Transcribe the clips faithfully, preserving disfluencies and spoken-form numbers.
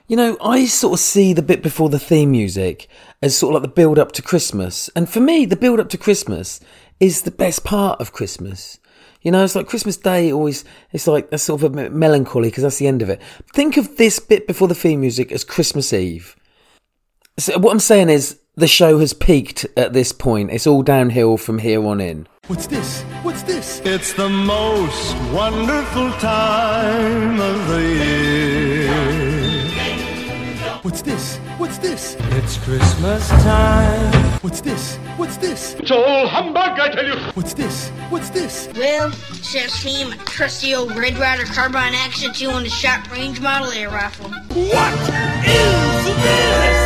You know, I sort of see the bit before the theme music as sort of like the build-up to Christmas. And for me, the build-up to Christmas is the best part of Christmas. You know, it's like Christmas Day always, it's like that's sort of a melancholy because that's the end of it. Think of this bit before the theme music as Christmas Eve. So what I'm saying is the show has peaked at this point. It's all downhill from here on in. What's this? What's this? It's the most wonderful time of the year. What's this? What's this? It's Christmas time. What's this? What's this? It's all humbug, I tell you. What's this? What's this? Well, instead of seeing a trusty old Red Ryder carbine action two on the short range model air rifle. What is this?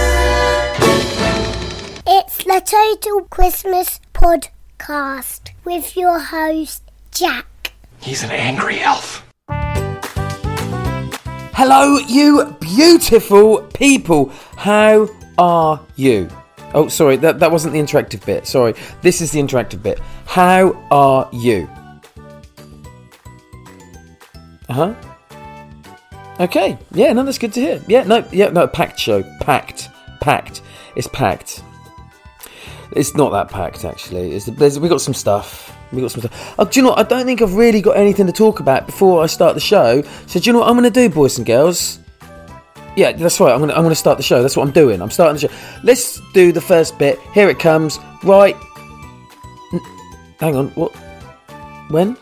It's the Total Christmas Podcast with your host, Jack. He's an angry elf. Hello, you beautiful people. How are you? Oh, sorry, that, that wasn't the interactive bit. Sorry, this is the interactive bit. How are you? Uh-huh. Okay, yeah, no, that's good to hear. Yeah, no, yeah, no, packed show. Packed. Packed. It's packed. It's not that packed, actually. It's, there's, we got some stuff. We got some stuff. Oh, do you know what? I don't think I've really got anything to talk about before I start the show. So do you know what I'm going to do, boys and girls? Yeah, that's right. I'm going to I'm going to start the show. That's what I'm doing. I'm starting the show. Let's do the first bit. Here it comes. Right. N- hang on. What? When?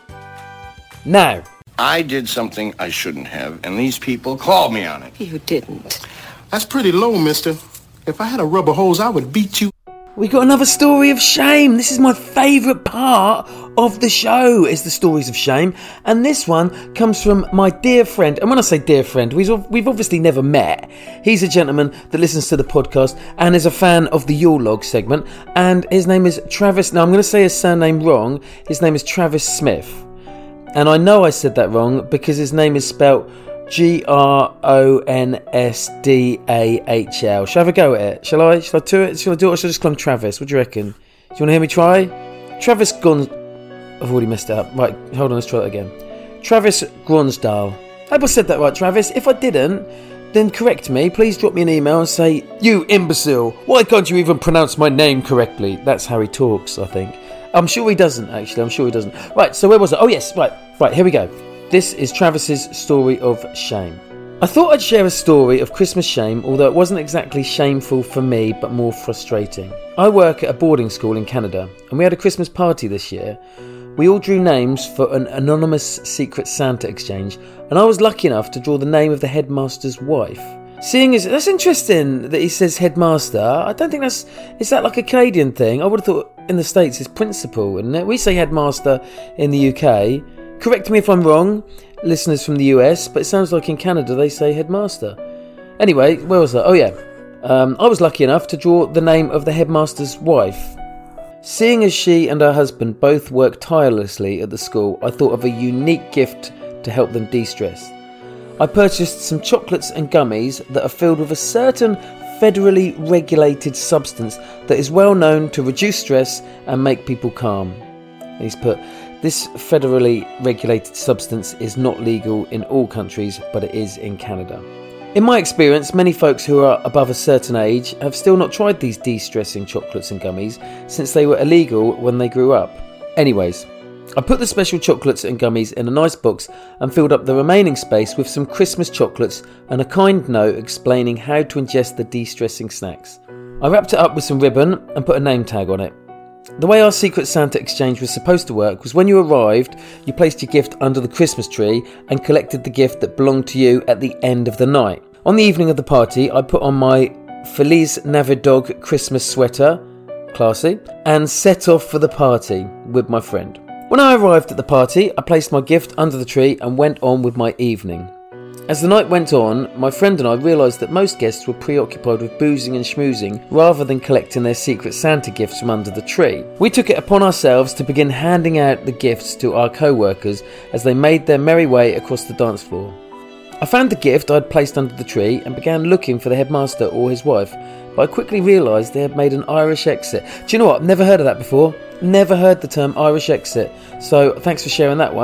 Now. I did something I shouldn't have, and these people called me on it. You didn't. That's pretty low, mister. If I had a rubber hose, I would beat you. We got another story of shame. This is my favourite part of the show, is the stories of shame. And this one comes from my dear friend. And when I say dear friend, we've, we've obviously never met. He's a gentleman that listens to the podcast and is a fan of the Yule Log segment. And his name is Travis. Now, I'm going to say his surname wrong. His name is Travis Smith. And I know I said that wrong because his name is spelt G R O N S D A H L. Shall I have a go at it? Shall I? Shall I do it? Shall I do it or shall I just call him Travis? What do you reckon? Do you want to hear me try? Travis Gon... I've already messed it up. Right, hold on, let's try that again. Travis Gronsdahl. I hope I said that right, Travis. If I didn't, then correct me. Please drop me an email and say, "You imbecile, why can't you even pronounce my name correctly?" That's how he talks, I think. I'm sure he doesn't, actually. I'm sure he doesn't. Right, so where was it? Oh, yes, right. Right, here we go. This is Travis's story of shame. I thought I'd share a story of Christmas shame, although it wasn't exactly shameful for me, but more frustrating. I work at a boarding school in Canada, and we had a Christmas party this year. We all drew names for an anonymous Secret Santa exchange, and I was lucky enough to draw the name of the headmaster's wife. Seeing as that's interesting that he says headmaster. I don't think that's is that like a Canadian thing. I would have thought in the States it's principal, isn't it? We say headmaster in the U K. Correct me if I'm wrong, listeners from the U S, but it sounds like in Canada they say headmaster. Anyway, where was that? Oh yeah, um, I was lucky enough to draw the name of the headmaster's wife. Seeing as she and her husband both work tirelessly at the school, I thought of a unique gift to help them de-stress. I purchased some chocolates and gummies that are filled with a certain federally regulated substance that is well known to reduce stress and make people calm. And he's put, this federally regulated substance is not legal in all countries, but it is in Canada. In my experience, many folks who are above a certain age have still not tried these de-stressing chocolates and gummies since they were illegal when they grew up. Anyways, I put the special chocolates and gummies in a nice box and filled up the remaining space with some Christmas chocolates and a kind note explaining how to ingest the de-stressing snacks. I wrapped it up with some ribbon and put a name tag on it. The way our Secret Santa exchange was supposed to work was when you arrived, you placed your gift under the Christmas tree and collected the gift that belonged to you at the end of the night. On the evening of the party, I put on my Feliz Navidad Christmas sweater, classy, and set off for the party with my friend. When I arrived at the party, I placed my gift under the tree and went on with my evening. As the night went on, my friend and I realised that most guests were preoccupied with boozing and schmoozing rather than collecting their Secret Santa gifts from under the tree. We took it upon ourselves to begin handing out the gifts to our co-workers as they made their merry way across the dance floor. I found the gift I'd placed under the tree and began looking for the headmaster or his wife, but I quickly realised they had made an Irish exit. Do you know what? I've never heard of that before. Never heard the term Irish exit, so thanks for sharing that one.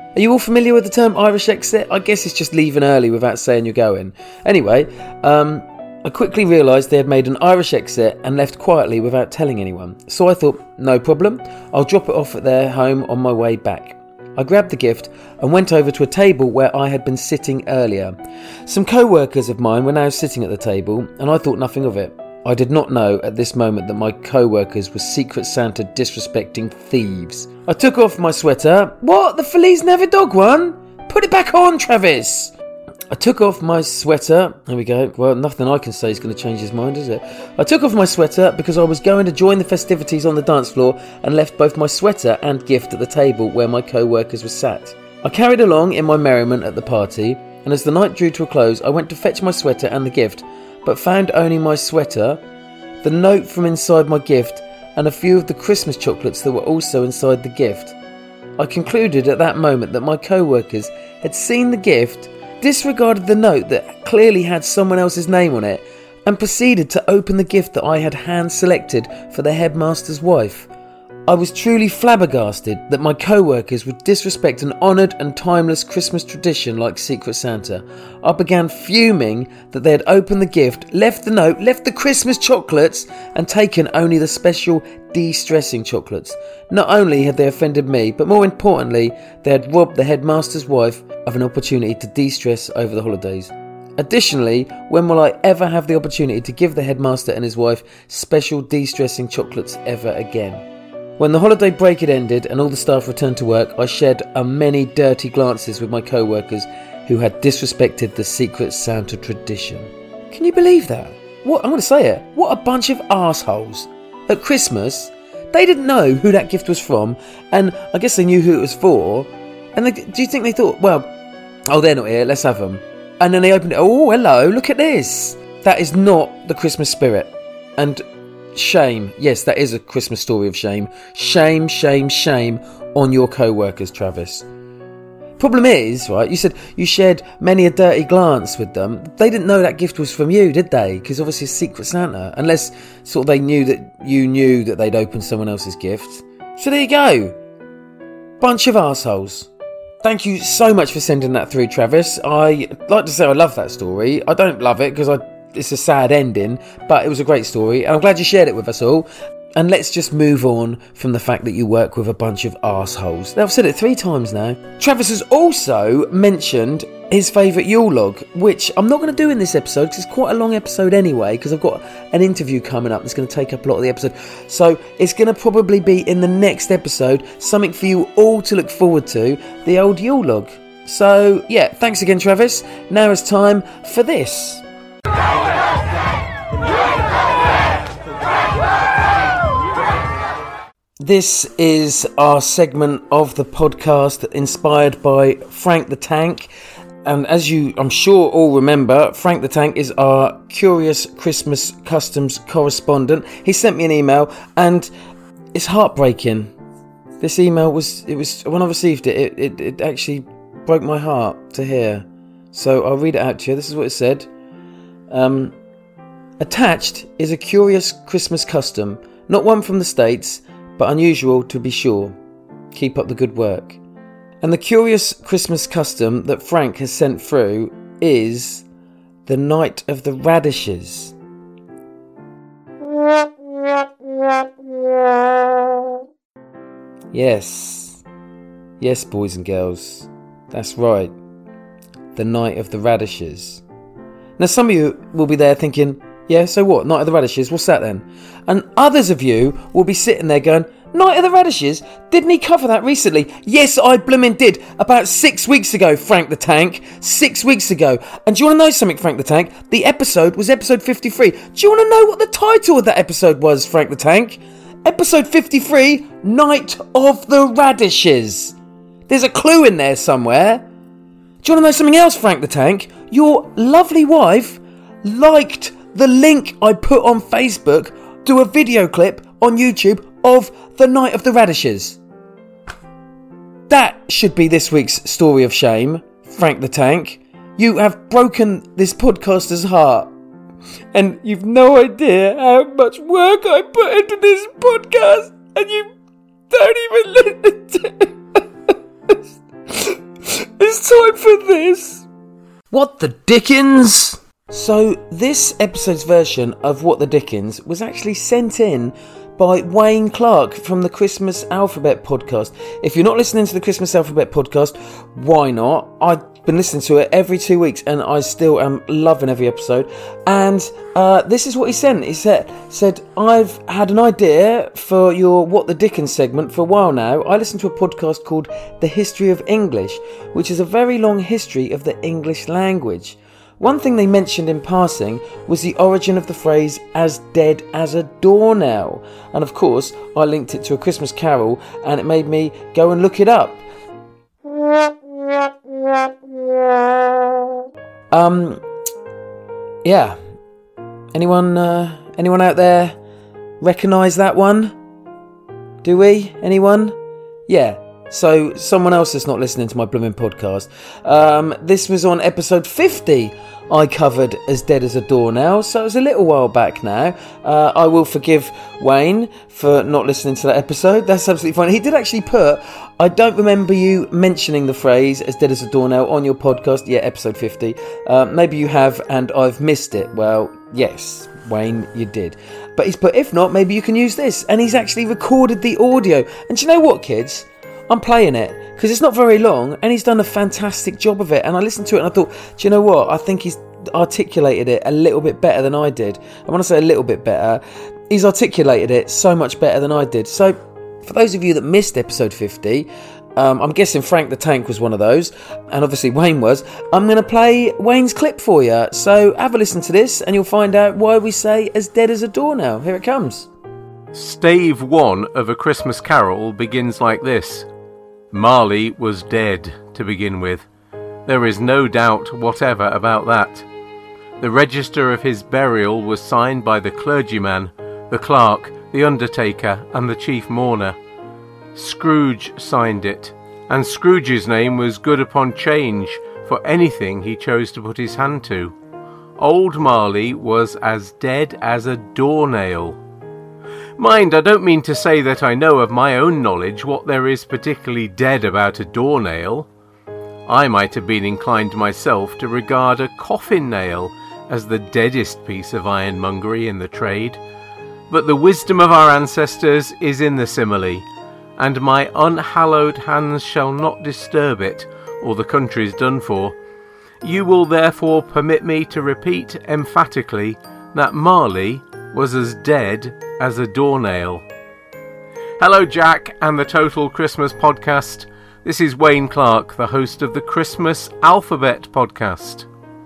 Are you all familiar with the term Irish exit? I guess it's just leaving early without saying you're going. Anyway, um, I quickly realised they had made an Irish exit and left quietly without telling anyone. So I thought, no problem, I'll drop it off at their home on my way back. I grabbed the gift and went over to a table where I had been sitting earlier. Some co-workers of mine were now sitting at the table and I thought nothing of it. I did not know at this moment that my co-workers were Secret Santa disrespecting thieves. I took off my sweater. What? The Feliz Navidad one? Put it back on, Travis! I took off my sweater. There we go. Well, nothing I can say is going to change his mind, is it? I took off my sweater because I was going to join the festivities on the dance floor and left both my sweater and gift at the table where my co-workers were sat. I carried along in my merriment at the party, and as the night drew to a close, I went to fetch my sweater and the gift, but found only my sweater, the note from inside my gift, and a few of the Christmas chocolates that were also inside the gift. I concluded at that moment that my co-workers had seen the gift, disregarded the note that clearly had someone else's name on it, and proceeded to open the gift that I had hand-selected for the headmaster's wife. I was truly flabbergasted that my co-workers would disrespect an honoured and timeless Christmas tradition like Secret Santa. I began fuming that they had opened the gift, left the note, left the Christmas chocolates, and taken only the special de-stressing chocolates. Not only had they offended me, but more importantly, they had robbed the headmaster's wife of an opportunity to de-stress over the holidays. Additionally, when will I ever have the opportunity to give the headmaster and his wife special de-stressing chocolates ever again? When the holiday break had ended and all the staff returned to work, I shared a many dirty glances with my co-workers who had disrespected the Secret Santa tradition. Can you believe that? What, I'm going to say it. What a bunch of arseholes. At Christmas, they didn't know who that gift was from, and I guess they knew who it was for. And they, do you think they thought, well, oh, they're not here, let's have them. And then they opened it, oh, hello, look at this. That is not the Christmas spirit. And shame. Yes, that is a Christmas story of shame. Shame, shame, shame on your co-workers, Travis. Problem is, right, you said you shared many a dirty glance with them. They didn't know that gift was from you, did they? Because obviously it's Secret Santa. Unless sort of they knew that you knew that they'd opened someone else's gift. So there you go. Bunch of arseholes. Thank you so much for sending that through, Travis. I like to say I love that story. I don't love it because I it's a sad ending, but it was a great story, and I'm glad you shared it with us all. And let's just move on from the fact that you work with a bunch of arseholes. Now, I've said it three times now. Travis has also mentioned his favourite Yule log, which I'm not going to do in this episode because it's quite a long episode anyway, because I've got an interview coming up that's going to take up a lot of the episode. So it's going to probably be in the next episode, something for you all to look forward to, the old Yule log. So, yeah, thanks again, Travis. Now it's time for this. This is our segment of the podcast inspired by Frank the Tank. And as you, I'm sure, all remember, Frank the Tank is our Curious Christmas Customs correspondent. He sent me an email and it's heartbreaking. This email was, it was, when I received it, it, it, it actually broke my heart to hear. So I'll read it out to you. This is what it said. Um, attached is a curious Christmas custom, not one from the States, but unusual to be sure. Keep up the good work. And the curious Christmas custom that Frank has sent through is the Night of the Radishes. Yes. Yes, boys and girls. That's right. The Night of the Radishes. Now, some of you will be there thinking, yeah, so what? Night of the Radishes? What's that then? And others of you will be sitting there going, Night of the Radishes? Didn't he cover that recently? Yes, I blooming did. About six weeks ago, Frank the Tank. Six weeks ago. And do you want to know something, Frank the Tank? The episode was episode fifty-three. Do you want to know what the title of that episode was, Frank the Tank? Episode fifty-three, Night of the Radishes. There's a clue in there somewhere. Do you want to know something else, Frank the Tank? Your lovely wife liked the link I put on Facebook to a video clip on YouTube of the Night of the Radishes. That should be this week's story of shame, Frank the Tank. You have broken this podcaster's heart. And you've no idea how much work I put into this podcast. And you don't even listen to it. it's time for this. What the Dickens? So, this episode's version of What the Dickens was actually sent in by Wayne Clark from the Christmas Alphabet podcast. If you're not listening to the Christmas Alphabet podcast, why not? I've been listening to it every two weeks and I still am loving every episode. And uh, this is what he sent. He said, said, I've had an idea for your What the Dickens segment for a while now. I listen to a podcast called The History of English, which is a very long history of the English language. One thing they mentioned in passing was the origin of the phrase as dead as a doornail. And of course, I linked it to A Christmas Carol and it made me go and look it up. Um, yeah. Anyone, uh, anyone out there recognise that one? Do we? Anyone? Yeah. So, someone else that's not listening to my blooming podcast. Um, this was on episode fifty. I covered As Dead as a Doornail, so it was a little while back now. Uh, I will forgive Wayne for not listening to that episode. That's absolutely fine. He did actually put, I don't remember you mentioning the phrase As Dead as a Doornail on your podcast. Yeah, episode fifty. Uh, maybe you have and I've missed it. Well, yes, Wayne, you did. But he's put, if not, maybe you can use this. And he's actually recorded the audio. And do you know what, kids? I'm playing it because it's not very long and he's done a fantastic job of it. And I listened to it and I thought, do you know what? I think he's articulated it a little bit better than I did. And when I say a little bit better, he's articulated it so much better than I did. So for those of you that missed episode fifty, um, I'm guessing Frank the Tank was one of those. And obviously Wayne was. I'm going to play Wayne's clip for you. So have a listen to this and you'll find out why we say as dead as a doornail. Here it comes. Stave one of A Christmas Carol begins like this. Marley was dead to begin with. There is no doubt whatever about that. The register of his burial was signed by the clergyman, the clerk, the undertaker, and the chief mourner. Scrooge signed it, and Scrooge's name was good upon change for anything he chose to put his hand to. Old Marley was as dead as a doornail. Mind, I don't mean to say that I know of my own knowledge what there is particularly dead about a doornail. I might have been inclined myself to regard a coffin nail as the deadest piece of ironmongery in the trade. But the wisdom of our ancestors is in the simile, and my unhallowed hands shall not disturb it, or the country's done for. You will therefore permit me to repeat emphatically that Marley was as dead as a doornail. Hello, Jack and the Total Christmas Podcast. This is Wayne Clark, the host of the Christmas Alphabet Podcast.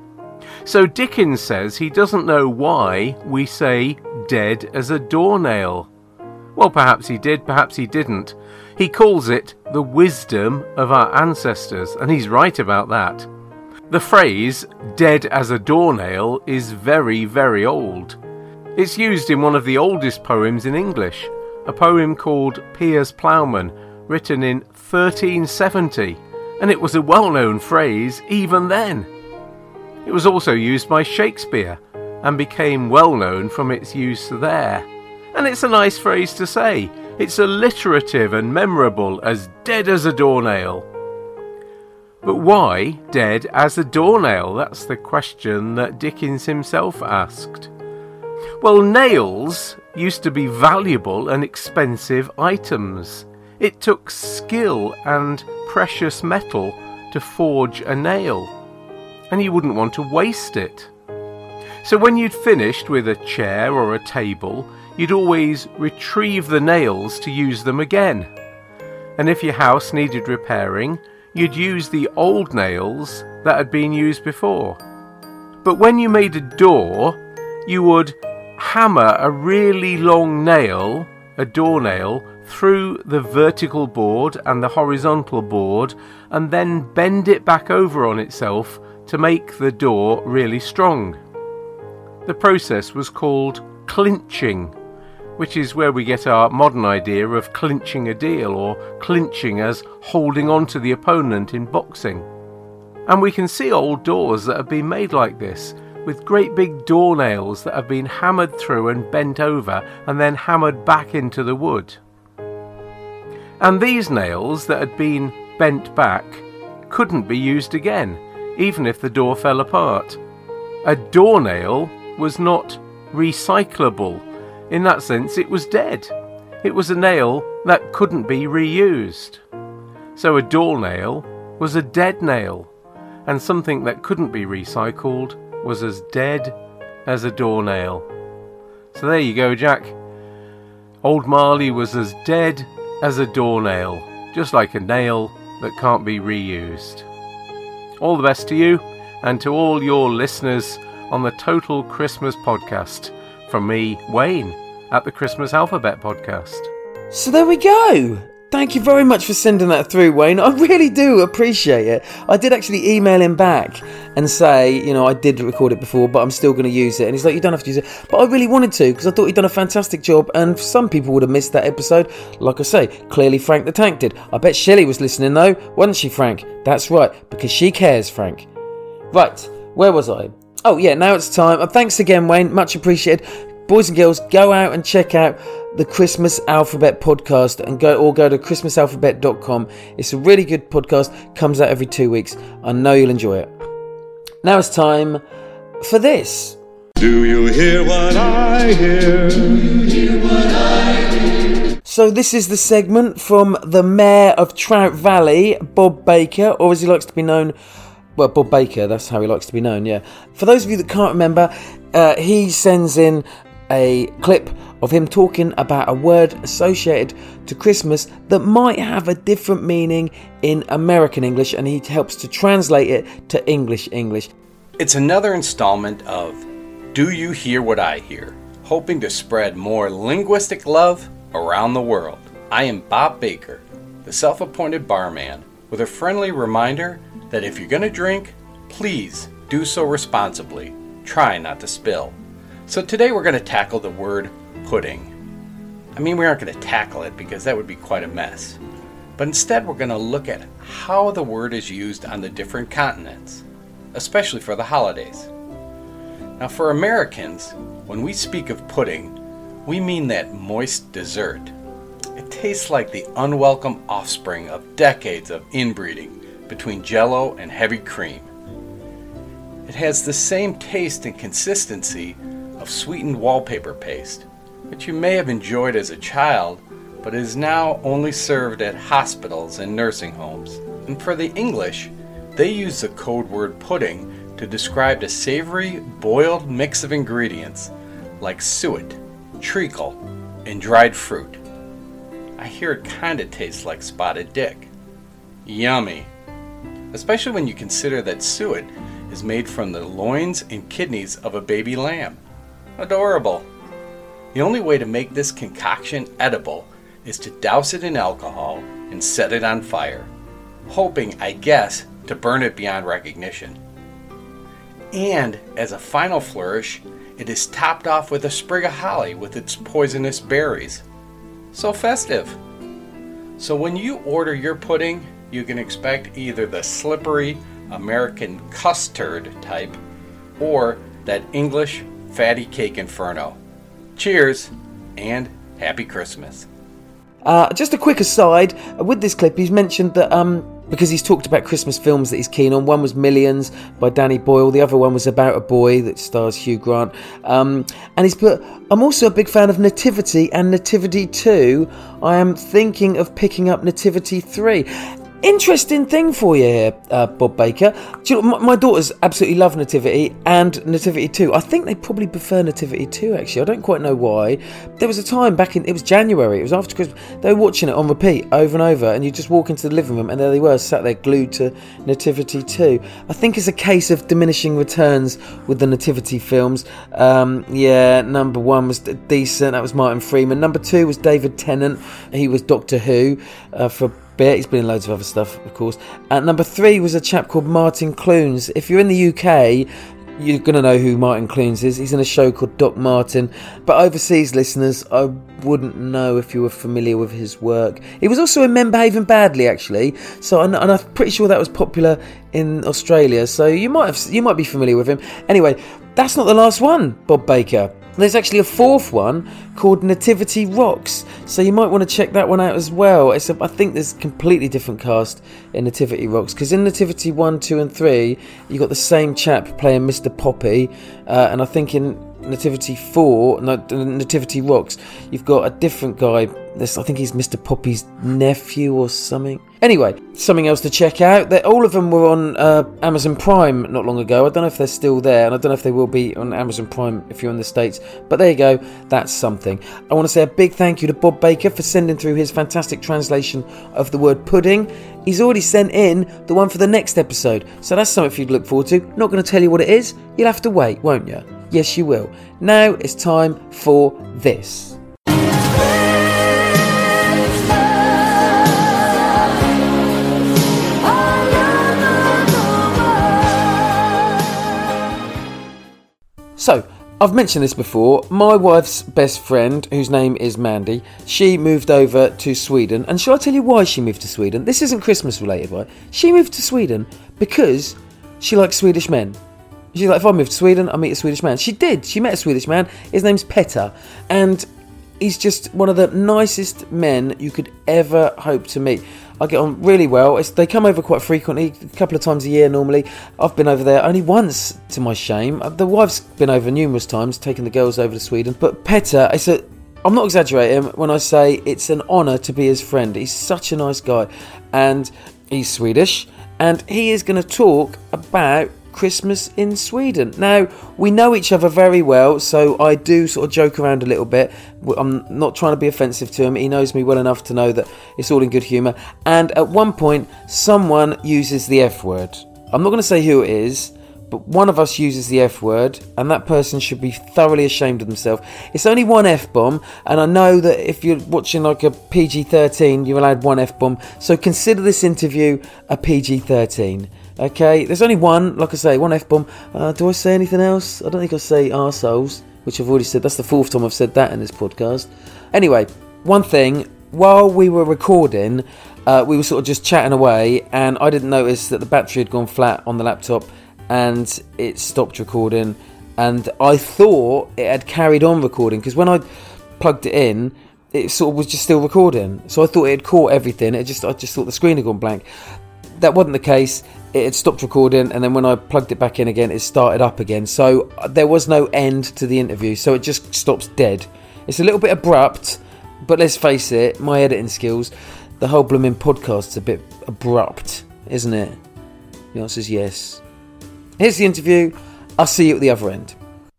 So Dickens says he doesn't know why we say dead as a doornail. Well, perhaps he did, perhaps he didn't. He calls it the wisdom of our ancestors, and he's right about that. The phrase dead as a doornail is very, very old. It's used in one of the oldest poems in English, a poem called Piers Plowman, written in thirteen seventy, and it was a well-known phrase even then. It was also used by Shakespeare, and became well-known from its use there. And it's a nice phrase to say. It's alliterative and memorable, as dead as a doornail. But why dead as a doornail? That's the question that Dickens himself asked. Well, nails used to be valuable and expensive items. It took skill and precious metal to forge a nail, and you wouldn't want to waste it. So when you'd finished with a chair or a table, you'd always retrieve the nails to use them again. And if your house needed repairing, you'd use the old nails that had been used before. But when you made a door, you would hammer a really long nail, a doornail, through the vertical board and the horizontal board, and then bend it back over on itself to make the door really strong. The process was called clinching, which is where we get our modern idea of clinching a deal, or clinching as holding on to the opponent in boxing. And we can see old doors that have been made like this, with great big doornails that have been hammered through and bent over and then hammered back into the wood. And these nails that had been bent back couldn't be used again, even if the door fell apart. A doornail was not recyclable. In that sense, it was dead. It was a nail that couldn't be reused. So a doornail was a dead nail, and something that couldn't be recycled was as dead as a doornail. So there you go, Jack. Old Marley was as dead as a doornail, just like a nail that can't be reused. All the best to you and to all your listeners on the Total Christmas Podcast. From me, Wayne, at the Christmas Alphabet Podcast. So there we go. Thank you very much for sending that through, Wayne. I really do appreciate it. I did actually email him back and say, you know, I did record it before, but I'm still going to use it. And he's like, you don't have to use it. But I really wanted to, because I thought he'd done a fantastic job. And some people would have missed that episode. Like I say, clearly Frank the Tank did. I bet Shelley was listening, though. Wasn't she, Frank? That's right, because she cares, Frank. Right, where was I? Oh, yeah, now it's time. And thanks again, Wayne. Much appreciated. Boys and girls, go out and check out the Christmas Alphabet Podcast and go or go to christmas alphabet dot com. It's a really good podcast, comes out every two weeks. I know you'll enjoy it. Now it's time for this. Do you hear what I hear? Do you hear what I hear? So this is the segment from the Mayor of Trout Valley, Bob Baker, or as he likes to be known, well, Bob Baker, that's how he likes to be known, yeah. For those of you that can't remember, uh, he sends in a clip of him talking about a word associated to Christmas that might have a different meaning in American English, and he helps to translate it to English English. It's another installment of Do You Hear What I Hear? Hoping to spread more linguistic love around the world. I am Bob Baker, the self-appointed barman, with a friendly reminder that if you're going to drink, please do so responsibly. Try not to spill. So today we're going to tackle the word pudding. I mean, we aren't going to tackle it because that would be quite a mess. But instead we're going to look at how the word is used on the different continents, especially for the holidays. Now for Americans, when we speak of pudding, we mean that moist dessert. It tastes like the unwelcome offspring of decades of inbreeding between Jell-O and heavy cream. It has the same taste and consistency of sweetened wallpaper paste, which you may have enjoyed as a child, but is now only served at hospitals and nursing homes. And for the English, they use the code word pudding to describe a savory, boiled mix of ingredients like suet, treacle, and dried fruit. I hear it kinda tastes like spotted dick. Yummy! Especially when you consider that suet is made from the loins and kidneys of a baby lamb. Adorable! The only way to make this concoction edible is to douse it in alcohol and set it on fire, hoping, I guess, to burn it beyond recognition. And as a final flourish, it is topped off with a sprig of holly with its poisonous berries. So festive! So when you order your pudding, you can expect either the slippery American custard type or that English fatty cake inferno. Cheers and Happy Christmas. Uh, just a quick aside, with this clip he's mentioned that um, because he's talked about Christmas films that he's keen on. One was Millions by Danny Boyle, the other one was About a Boy that stars Hugh Grant, um, and he's put, I'm also a big fan of Nativity and Nativity two. I am thinking of picking up Nativity three. Interesting thing for you here, uh, Bob Baker. Do you know, my, my daughters absolutely love Nativity and Nativity two. I think they probably prefer Nativity two, actually. I don't quite know why. There was a time back in, it was January, it was after Christmas, they were watching it on repeat over and over, and you just walk into the living room and there they were, sat there glued to Nativity two. I think it's a case of diminishing returns with the Nativity films. Um, yeah, number one was decent, that was Martin Freeman. Number two was David Tennant, he was Doctor Who uh, for bit. He's been in loads of other stuff, of course. And number three was a chap called Martin Clunes. If you're in the U K, you're going to know who Martin Clunes is. He's in a show called Doc Martin. But overseas listeners, I wouldn't know if you were familiar with his work. He was also in Men Behaving Badly, actually. So, and I'm pretty sure that was popular in Australia. So you might have, you might be familiar with him. Anyway, that's not the last one, Bob Baker. There's actually a fourth one called Nativity Rocks, so you might want to check that one out as well. It's a, I think there's a completely different cast in Nativity Rocks, because in Nativity one, two and three you got the same chap playing Mister Poppy, uh, and I think in Nativity four, no, Nativity Rocks, you've got a different guy. This, I think he's Mister Poppy's nephew or something. Anyway, something else to check out. They're, all of them were on uh, Amazon Prime not long ago. I don't know if they're still there, and I don't know if they will be on Amazon Prime if you're in the States. But there you go, that's something. I want to say a big thank you to Bob Baker for sending through his fantastic translation of the word pudding. He's already sent in the one for the next episode, so that's something for you to look forward to. Not going to tell you what it is. You'll have to wait, won't you? Yes, you will. Now it's time for this. So, I've mentioned this before. My wife's best friend, whose name is Mandy, she moved over to Sweden. And shall I tell you why she moved to Sweden? This isn't Christmas related, right? She moved to Sweden because she likes Swedish men. She's like, if I move to Sweden, I'll meet a Swedish man. She did. She met a Swedish man. His name's Petter. And he's just one of the nicest men you could ever hope to meet. I get on really well. It's, they come over quite frequently, a couple of times a year normally. I've been over there only once, to my shame. The wife's been over numerous times, taking the girls over to Sweden. But Petter, it's a, I'm not exaggerating when I say it's an honour to be his friend. He's such a nice guy. And he's Swedish. And he is going to talk about Christmas in Sweden. Now, we know each other very well, so I do sort of joke around a little bit. I'm not trying to be offensive to him. He knows me well enough to know that it's all in good humour. And at one point, someone uses the F word. I'm not going to say who it is, but one of us uses the F word, and that person should be thoroughly ashamed of themselves. It's only one F-bomb, and I know that if you're watching like a P G thirteen, you're allowed one F-bomb, so consider this interview a P G thirteen. Okay, there's only one, like I say, one F-bomb. Uh, do I say anything else? I don't think I say arseholes, which I've already said. That's the fourth time I've said that in this podcast. Anyway, one thing, while we were recording, uh, we were sort of just chatting away, and I didn't notice that the battery had gone flat on the laptop, and it stopped recording, and I thought it had carried on recording, because when I plugged it in, it sort of was just still recording. So I thought it had caught everything. It just I just thought the screen had gone blank. That wasn't the case. It had stopped recording, and then when I plugged it back in again, it started up again. So there was no end to the interview, so it just stops dead. It's a little bit abrupt, but let's face it, my editing skills, the whole blooming podcast's a bit abrupt, isn't it? The answer's yes. Here's the interview. I'll see you at the other end.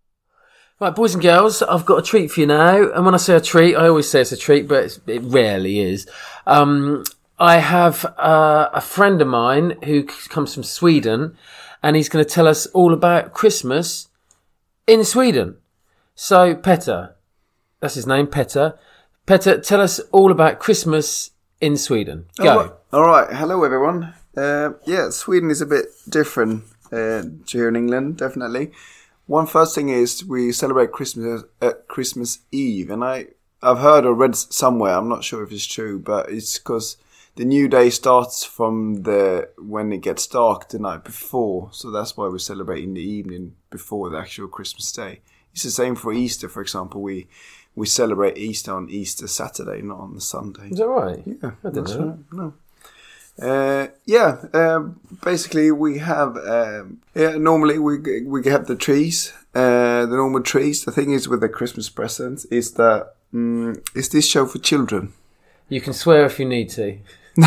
Right, boys and girls, I've got a treat for you now. And when I say a treat, I always say it's a treat, but it's, it rarely is. Um... I have uh, a friend of mine who comes from Sweden, and he's going to tell us all about Christmas in Sweden. So, Petter, that's his name, Petter. Petter, tell us all about Christmas in Sweden. Go. All right. All right. Hello, everyone. Uh, yeah, Sweden is a bit different uh, to here in England, definitely. One first thing is we celebrate Christmas at Christmas Eve, and I, I've heard or read somewhere, I'm not sure if it's true, but it's because the new day starts from the when it gets dark the night before, so that's why we celebrate in the evening before the actual Christmas day. It's the same for Easter, for example. We we celebrate Easter on Easter Saturday, not on the Sunday. Is that right? Yeah, I didn't know. Right. No. Uh, yeah, um, basically we have um, yeah. Normally we we have the trees, uh, the normal trees. The thing is with the Christmas presents is that um, is this show for children? You can swear if you need to.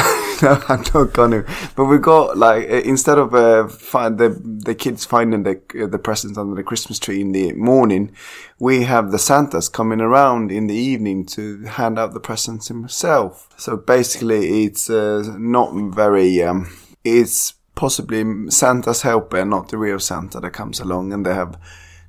No, I'm not gonna. But we got like instead of uh, find the the kids finding the uh, the presents under the Christmas tree in the morning, we have the Santas coming around in the evening to hand out the presents himself. So basically, it's uh, not very. Um, it's possibly Santa's helper, not the real Santa that comes along, and they have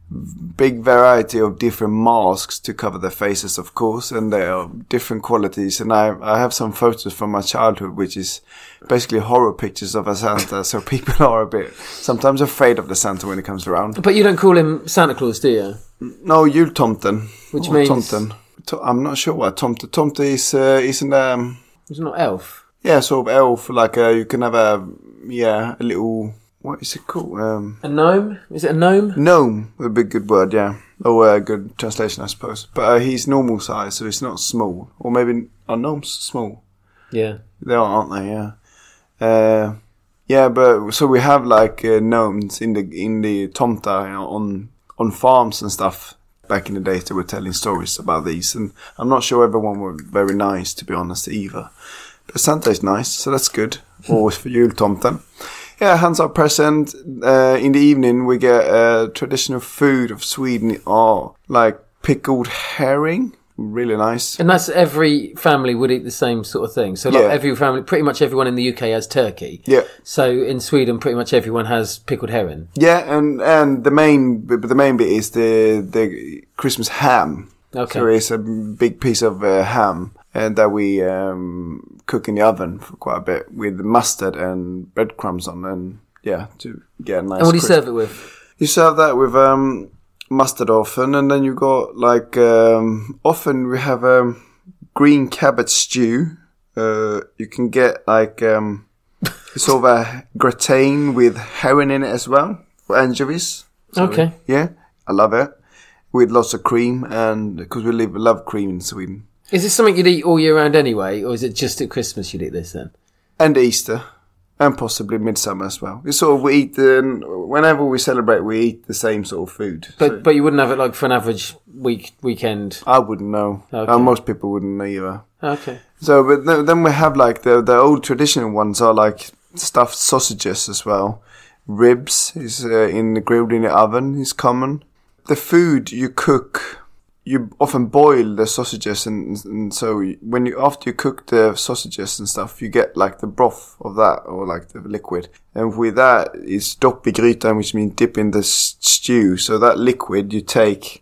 big variety of different masks to cover their faces, of course, and they are different qualities. And I I have some photos from my childhood, which is basically horror pictures of a Santa. So people are a bit sometimes afraid of the Santa when it comes around. But you don't call him Santa Claus, do you? No, jultomten. Which or means tomten. To- I'm not sure what tomte. Tomte is uh, isn't um. It's not elf. Yeah, sort of elf. Like uh, you can have a yeah a little. What is it called? Um, a gnome? Is it a gnome? Gnome would be a good word, yeah. Or a good translation, I suppose. But uh, he's normal size, so he's not small. Or maybe are gnomes small? Yeah, they are, aren't they? Yeah. Uh, yeah, but so we have like uh, gnomes in the in the tomta, you know, on on farms and stuff. Back in the days, they were telling stories about these, and I'm not sure everyone were very nice, to be honest, either. But Santa is nice, so that's good. Always for jultomten. Yeah, hands out present. Uh, in the evening, we get uh, traditional food of Sweden, are like pickled herring. Really nice. And that's every family would eat the same sort of thing. So like Yeah. every family, pretty much everyone in the U K has turkey. Yeah. So in Sweden, pretty much everyone has pickled herring. Yeah, and, and the main the main bit is the the Christmas ham. Okay. So it's a big piece of uh, ham, and that we um, cook in the oven for quite a bit with mustard and breadcrumbs on, and yeah, to get a nice. And what do you crisp. serve it with? You serve that with um, mustard often, and then you got like um, often we have a um, green cabbage stew. Uh, you can get like um, sort of a gratin with herring in it as well, for anchovies. So, Okay. Yeah, I love it. With lots of cream, and because we live, love cream in Sweden. Is this something you'd eat all year round anyway, or is it just at Christmas you'd eat this then? And Easter. And possibly midsummer as well. We sort of we eat, um, whenever we celebrate, we eat the same sort of food. But So but you wouldn't have it like for an average week weekend. I wouldn't know. Okay. Uh, most people wouldn't either. Okay. So, but th- then we have like the the old traditional ones are like stuffed sausages as well. Ribs is uh, in the grilled in the oven is common. The food you cook, you often boil the sausages, and, and so when you after you cook the sausages and stuff, you get like the broth of that, or like the liquid. And with that is dopp i grytan, which means dip in the s- stew. So that liquid you take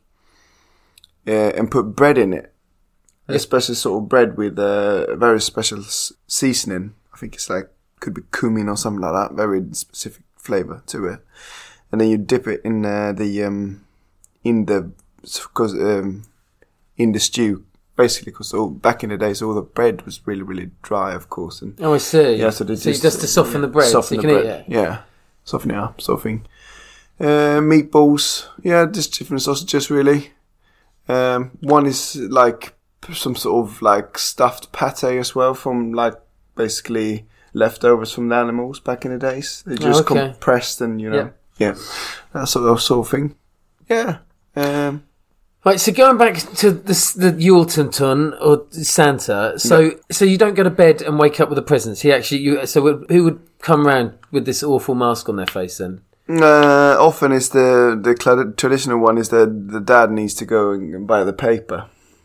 uh, and put bread in it. A special sort of bread with a very special s- seasoning. I think it's like, could be cumin or something like that. Very specific flavour to it. And then you dip it in uh, the, um, in the, cause, um, in the stew. Basically, because back in the days, all the bread was really, really dry, of course. And Oh, I see. yeah, so, they So just to soften the bread, so soften you the can eat bread. it? Yeah, soften it up, sort of thing. Uh, meatballs, yeah, just different sausages, really. Um, one is like some sort of like stuffed pate as well, from like basically leftovers from the animals back in the days. They just Oh, okay. compressed and, you know, Yeah. yeah, that sort of, sort of thing. Yeah. Um, Right, so going back to the the Yultonton or Santa, so Yeah. so you don't go to bed and wake up with the presents. He actually, you so who would come round with this awful mask on their face then? Uh, often is the the cl- traditional one is that the dad needs to go and buy the paper.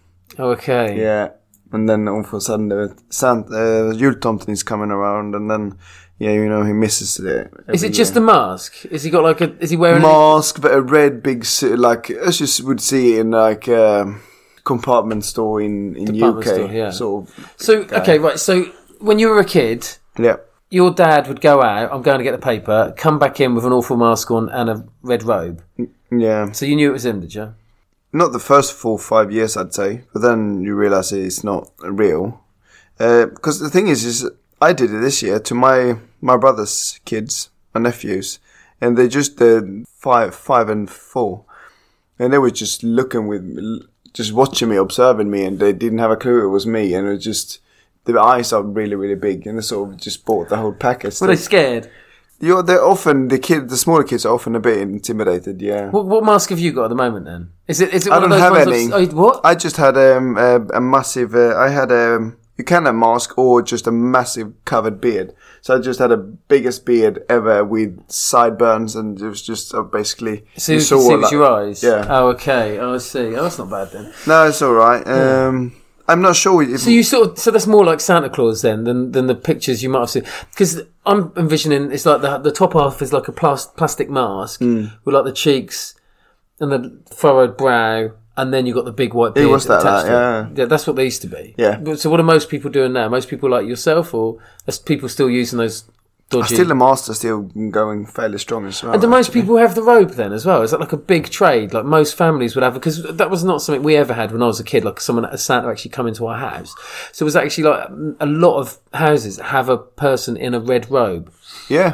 Okay. Yeah, and then all of a sudden the Santa, uh, jultomten is coming around, and then yeah, you know, he misses it. Is every it just year. the mask? Is he got like a? Is he wearing? mask, but a red big suit, like as you would see in like a compartment store in in Department U K, store, yeah. sort of. So guy. okay, right. So when you were a kid, Yeah. your dad would go out. I'm going to get the paper. Come back in with an awful mask on and a red robe. Yeah. So you knew it was him, did you? Not the first four or five years, I'd say, but then you realise it's not real. Because the thing is, is I did it this year to my my brother's kids, my nephews, and they just uh, five, five and four, and they were just looking with, just watching me, observing me, and they didn't have a clue it was me, and it was just the eyes are really, really big, and they sort of just bought the whole package. Were they scared? You're, they're often the kid, the smaller kids are often a bit intimidated. Yeah. What, what mask have you got at the moment then? Is it? Is it I one don't of those have ones any. Of, oh, what? I just had um, a, a massive. Uh, I had a. You can have a mask or just a massive covered beard. So I just had a biggest beard ever with sideburns, and it was just uh, basically. So you could see with your eyes? Yeah. Oh, okay. Oh, I see. Oh, that's not bad then. No, it's all right. Um, I'm not sure. If So you sort of, so that's more like Santa Claus then than than the pictures you might have seen. Because I'm envisioning it's like the the top half is like a plas- plastic mask Mm. with like the cheeks and the furrowed brow, and then you got the big white beard It was that, attached that, to yeah. it. Yeah, that's what they used to be. Yeah. But, so what are most people doing now? Most people like yourself, or are people still using those dodgy? Still the master, still going fairly strong as well. And do most actually. people have the robe then as well? Is that like a big trade? Like most families would have, because that was not something we ever had when I was a kid. Like someone, a Santa actually come into our house. So it was actually like a lot of houses have a person in a red robe. Yeah.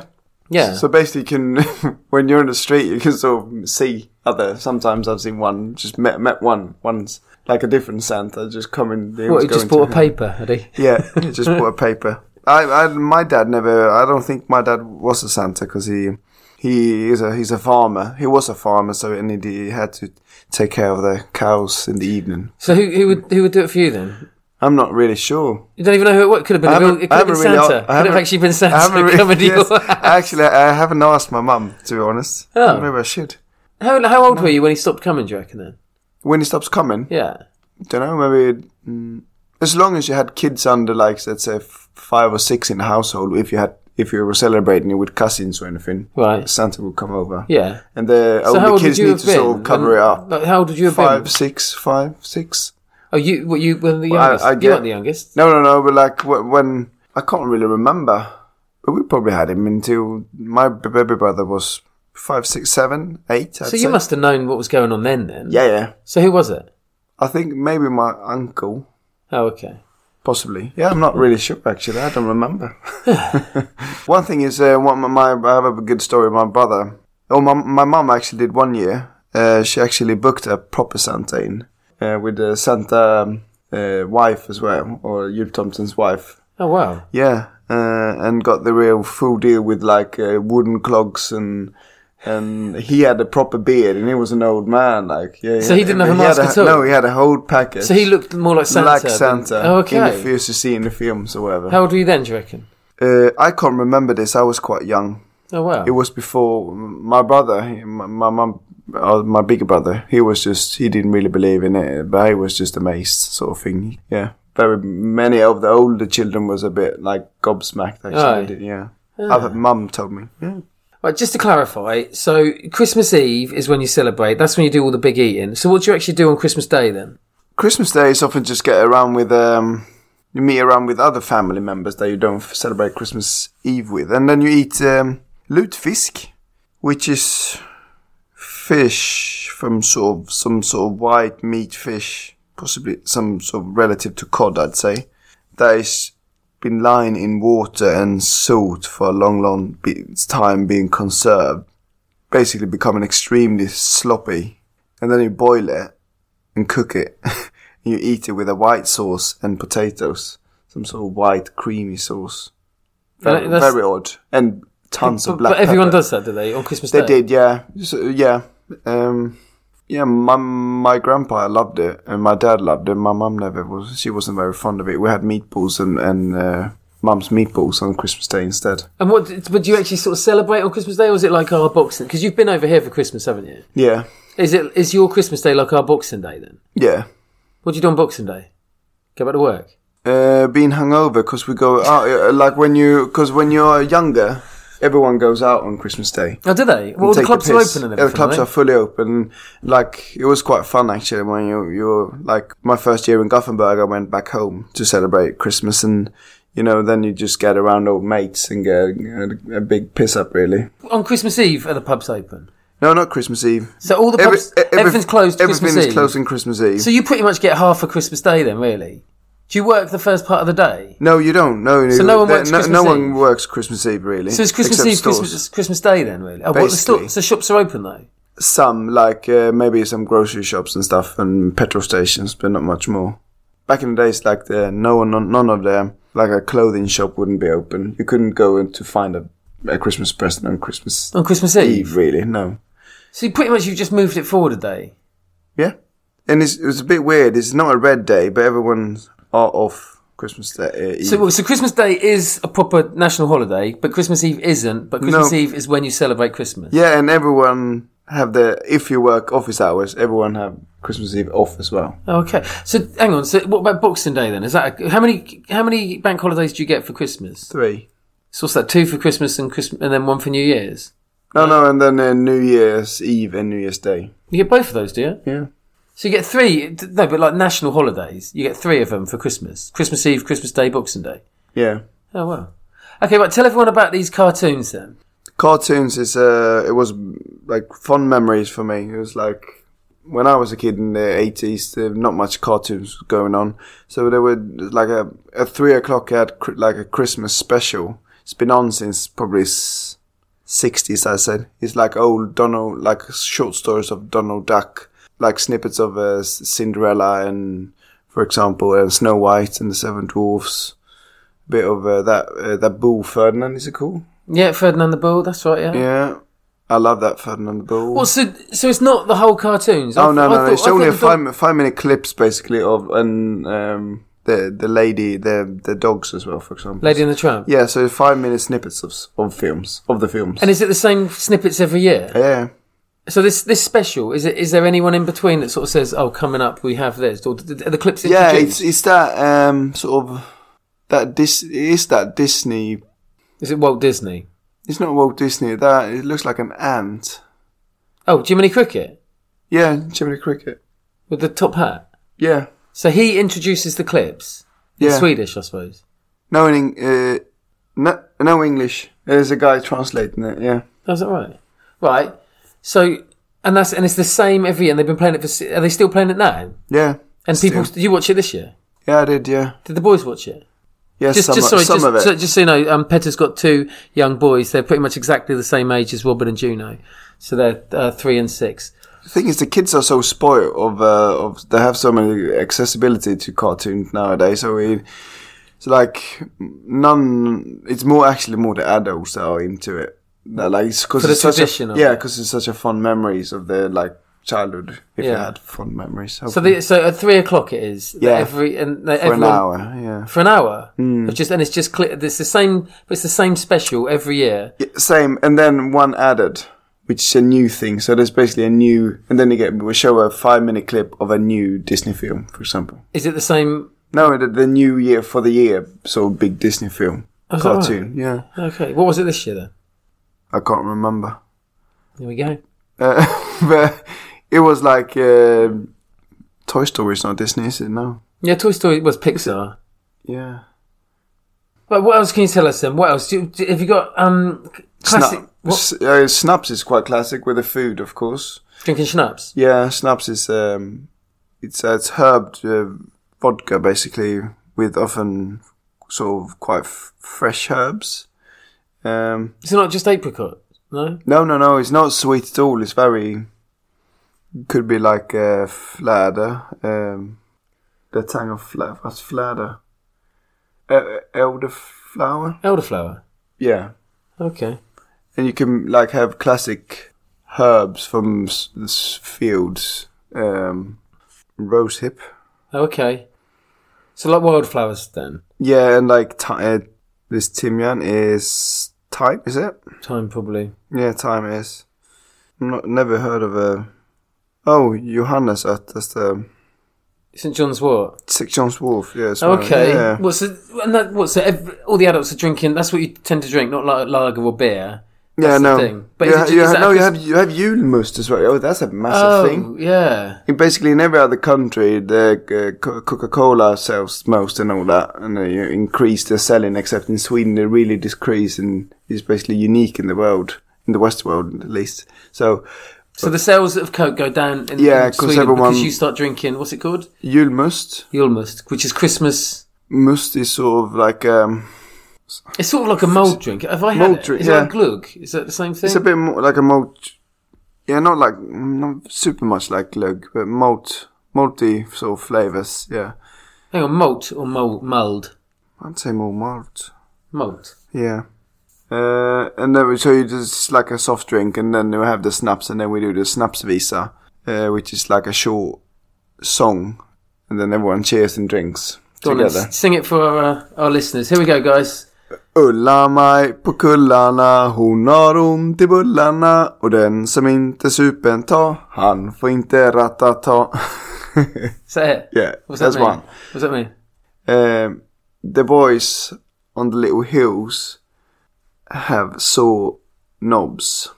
Yeah. So basically, you can when you're in the street, you can sort of see other. Sometimes I've seen one, just met met one once, like a different Santa, just coming. He What? He just bought a paper, had he? Yeah, he just bought a paper. I, I, my dad never. I don't think my dad was a Santa because he, he is a he's a farmer. He was a farmer, so and he, he had to take care of the cows in the evening. So who who would who would do it for you then? I'm not really sure. You don't even know who it, what, it could have been. Real, it could have been really, Santa. It could have actually been Santa really, coming to yes, your house. Actually, I haven't asked my mum, to be honest. Oh. Maybe I should. How how old were you when he stopped coming, do you reckon then? When he stops coming? Yeah. Don't know, maybe... Mm, as long as you had kids under, like, let's say, f- five or six in the household, if you had... If you were celebrating it with cousins or anything, right. Santa would come over. Yeah. And the so older kids need to been? sort of cover and, it up. Like, how old did you have five, been? six, five, six. Oh, you were you were the Well, youngest? I, I you get, weren't the youngest? No, no, no, but like when... I can't really remember. But we probably had him until my baby brother was five, six, seven, eight, I'd So you say. must have known what was going on then, then? Yeah, yeah. So who was it? I think maybe my uncle. Oh, okay. Possibly. Yeah, I'm not really sure, actually. I don't remember. One thing is, uh, one, my, I have a good story. My brother... Oh, my my mum actually did one year. Uh, she actually booked a proper Santa in. Uh, with the Santa um, uh, wife as well. Or Jultomten's wife. Oh, wow. Yeah. Uh, and got the real full deal with like uh, wooden clogs and... And he had a proper beard, and he was an old man. Like, yeah. So he didn't have a mask at all? No, he had a whole package. So he looked more like Santa. Like than- Santa. Oh, okay. In the films you see in the films or whatever. How old were you then, do you reckon? Uh, I can't remember this. I was quite young. Oh, wow. It was before my brother, he- my my mum, uh, my bigger brother. He was just he didn't really believe in it, but he was just amazed, sort of thing. Yeah, very many of the older children was a bit like gobsmacked. Actually, Oh. yeah. Ah. Other mum told me. Yeah. Right, just to clarify, so Christmas Eve is when you celebrate. That's when you do all the big eating. So what do you actually do on Christmas Day then? Christmas Day is often just get around with um, you meet around with other family members that you don't celebrate Christmas Eve with, and then you eat um, lutfisk, which is fish from sort of some sort of white meat fish, possibly some sort of relative to cod, I'd say. That is been lying in water and salt for a long, long be- time, being conserved, basically becoming extremely sloppy, and then you boil it and cook it, and you eat it with a white sauce and potatoes, some sort of white creamy sauce. Very, That's- very odd, and tons But, of black but everyone pepper. does that, do they, on Christmas They Day? did, yeah, so, yeah, um, yeah. My my grandpa loved it, and my dad loved it. My mum never was. She wasn't very fond of it. We had meatballs and and uh, mum's meatballs on Christmas Day instead. And what, but do you actually sort of celebrate on Christmas Day, or is it like our Boxing? Because you've been over here for Christmas, haven't you? Yeah, Is it is your Christmas Day like our Boxing Day then? yeah. What do you do on Boxing Day? Go back to work? Uh, being hungover because we go out. Uh, like when you, because when you're younger, everyone goes out on Christmas Day. Oh, do they? Well, and the take clubs are piss. open and Yeah, everything, the clubs are are fully open. Like, it was quite fun actually when you, you're, like, my first year in Gothenburg, I went back home to celebrate Christmas, and, you know, then you just get around old mates and get a, a big piss up, really. On Christmas Eve, are the pubs open? No, not Christmas Eve. So all the pubs, Every- every- everything's closed Everything Christmas is Eve? closed on Christmas Eve. So you pretty much get half of Christmas Day then, really? Do you work the first part of the day? No, you don't. No, So no one there- works no, Christmas no Eve? one works Christmas Eve, really. So it's Christmas except Eve, stores. Christmas, Christmas Day then, really? Oh, what, the Basically. sto- so shops are open though? Some, like uh, maybe some grocery shops and stuff, and petrol stations, but not much more. Back in the days, like the no one, none of them, like a clothing shop wouldn't be open. You couldn't go in to find a, a Christmas present on Christmas On Christmas Eve? really. No. So you pretty much you've just moved it forward a day? Yeah, and it's, it was a bit weird. It's not a red day, but everyone's are off Christmas Day. Uh, Eve. So, so Christmas Day is a proper national holiday, but Christmas Eve isn't. But Christmas No. Eve is when you celebrate Christmas. Yeah, and everyone have the, if you work office hours, everyone have Christmas Eve off as well. Okay. So hang on. So what about Boxing Day then? Is that a, how many how many bank holidays do you get for Christmas? Three. So what's that? Two for Christmas and Christmas, and then one for New Year's. No, no, and then uh, New Year's Eve and New Year's Day. You get both of those, do you? Yeah. So you get three. No, but like national holidays, you get three of them for Christmas: Christmas Eve, Christmas Day, Boxing Day. Yeah. Oh wow. Okay, right. Tell everyone about these cartoons then. Cartoons is uh, it was like fond memories for me. It was like when I was a kid in the eighties, there not much cartoons going on. So there were like a at three o'clock I had cr- like a Christmas special. It's been on since probably s- sixties, I said. It's like old Donald, like short stories of Donald Duck, like snippets of uh, Cinderella and, for example, uh, Snow White and the Seven Dwarfs. A bit of uh, that uh, that Bull Ferdinand, is it cool? Yeah, Ferdinand the Bull, that's right, yeah. Yeah. I love that Ferdinand the Bull. Well, so, so it's not the whole cartoons? Oh, I, no, I no, thought, no. It's I only a thought five, five minute clips, basically, of and um, the the lady, the the dogs as well, for example. Lady and the Tramp? Yeah, so five minute snippets of of films, of the films. And is it the same snippets every year? Yeah. So this this special, is it? Is there anyone in between that sort of says, oh, coming up, we have this? Or are the clips Yeah, introduced? it's, it's that um, sort of, that Dis- it is that Disney. Is it Walt Disney? It's not Walt Disney, that, it looks like an ant. Oh, Jiminy Cricket? Yeah, Jiminy Cricket. With the top hat? Yeah. So he introduces the clips? In Yeah. Swedish, I suppose? No, in, uh, no, no English. There's a guy translating it, yeah. Oh, is that right? Right. So, and that's and it's the same every year, and they've been playing it for... Are they still playing it now? Yeah. And still. people... Did you watch it this year? Yeah, I did, yeah. Did the boys watch it? Yes, just, some, just, sorry, some just, of it. So, just so you know, um, Peter's got two young boys. They're pretty much exactly the same age as Robin and Juno. So they're uh, three and six. The thing is, the kids are so spoiled of, uh, of they have so many accessibility to cartoons nowadays. So we, it's like none. It's more actually more the adults that are into it. That, like, it's cause For the it's such tradition a, of yeah, it. because it's such a fun memories of their like childhood. If Yeah. you had fun memories. So hopefully. the, so at three o'clock it is. Yeah. Every and for everyone, an hour, yeah. For an hour. Mm. Of just and it's just clear. It's the same. But it's the same special every year. Yeah, same, and then one added, which is a new thing. So there's basically a new, and then again we show a five minute clip of a new Disney film, for example. Is it the same? No, the, the new year for the year, so big Disney film Oh, is that cartoon. Yeah, Okay. What was it this year then? I can't remember, Here we go. uh, but it was like uh, Toy Story. Is not Disney, is it? No. Yeah, Toy Story was Pixar. Yeah. But what else can you tell us then? What else? Do, do, have you got um classic? Sna- what? S- uh, Snaps is quite classic with the food, of course. Drinking schnapps? Yeah, Snaps is um, it's uh, it's herb uh, vodka basically with often sort of quite f- fresh herbs. Um, Is it not just apricot? No. no, no, no. It's not sweet at all. It's very could be like uh, fläder. Um, the tang of fläder. What's fläder? Uh, elderflower. Elderflower. Yeah, Okay. and you can like have classic herbs from s- s- fields. Um, rosehip. Okay. So like wildflowers then. Yeah, and like ti uh, this timian is thyme, is it? Time probably. Yeah, thyme is. Not, never heard of a. Oh, Johannesört. That's the Saint John's what? Saint John's Wolf. Yeah. it's one- Okay. Yeah. What's it? And that, what's it? Every, all the adults are drinking. That's what you tend to drink, not like lager or beer. That's Yeah, the no. thing. But you, is ha- it, you is ha- that no, a you Christ- have you have Julmust as well. Oh, that's a massive oh, thing. yeah. In basically in every other country, the uh, Co- Coca-Cola sells most and all that, and they uh, increase their selling. Except in Sweden, they really decrease, and is basically unique in the world, in the West world at least. So. So the sales of Coke go down in, Yeah, in 'cause Sweden everyone- because you start drinking. What's it called? Julmust. Julmust, which is Christmas. Must is sort of like um, It's sort of like a malt drink. Have I had Malt it? drink, Is yeah. it like glug? Is that the same thing? it's a bit more like a malt. Yeah, not like not super much like glug, but malt, malty sort of flavors. Yeah, Hang on, malt or mold? Mulled? I'd say more malt. Malt. Yeah, uh, and then we show you just like a soft drink, and then we have the snaps, and then we do the snapsvisa, uh, which is like a short song, and then everyone cheers and drinks Go on, then, together. s- sing it for our, uh, our listeners. Here we go, guys. Ulla-Maj på kullarna, hon har ont i bullarna och den som inte supen tar, han får inte ratata. Is that it? Yeah, What's that's that mean? one. What's that mean? Um, the boys on the little hills have sore knobs.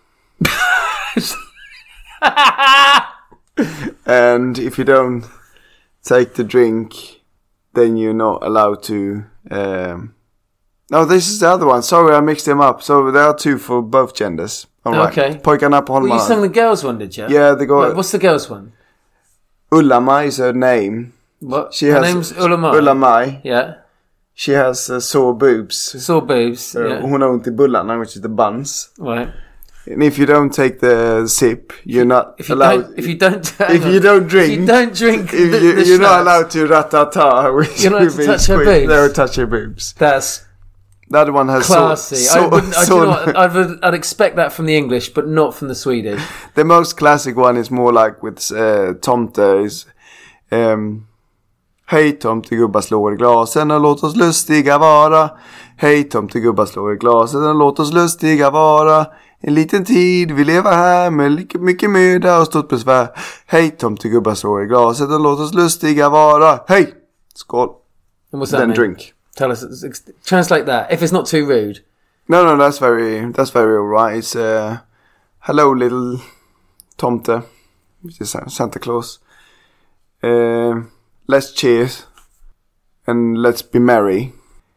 And if you don't take the drink, then you're not allowed to... Um, no, this is the other one. Sorry, I mixed them up. So there are two for both genders. All right. Okay. Pojkarna på Well, you Holmaren. sang the girls' one, did you? Yeah, the girl. Wait, what's the girls' one? Ulla-Maj is her name. What? She Her has name's Ulla-Maj. Ulla-Maj. Yeah. she has uh, sore boobs. Sore boobs. Uh, Yeah. Hon har ont i bullarna, which is the buns. Right. And if you don't take the sip, you're not If you allowed. don't, if you don't, If you don't drink, if you don't drink, if the, you, the you're not schnapps, allowed to ratata. Which You're not allowed to touch her boobs. No, touch her boobs. That's The other one has classy. So, I so, wouldn't. I, do so, you know what, I'd, I'd expect that from the English, but not from the Swedish. The most classic one is more like with uh, tomte is um, hej tomtegubbar slår i glasen och låt oss lustiga vara. Hej tomtegubbar slår i glasen och låt oss lustiga vara. En liten tid vi lever här med mycket, mycket möda och stort besvär. Hej tomtegubbar slår i glasen och låt oss lustiga vara. Hej! Skål! And what's that Then mean? drink. Tell us. Translate that if it's not too rude. No, no, that's very, that's very alright. It's uh, hello, little tomte, which is Santa Claus. Uh, let's cheers and let's be merry.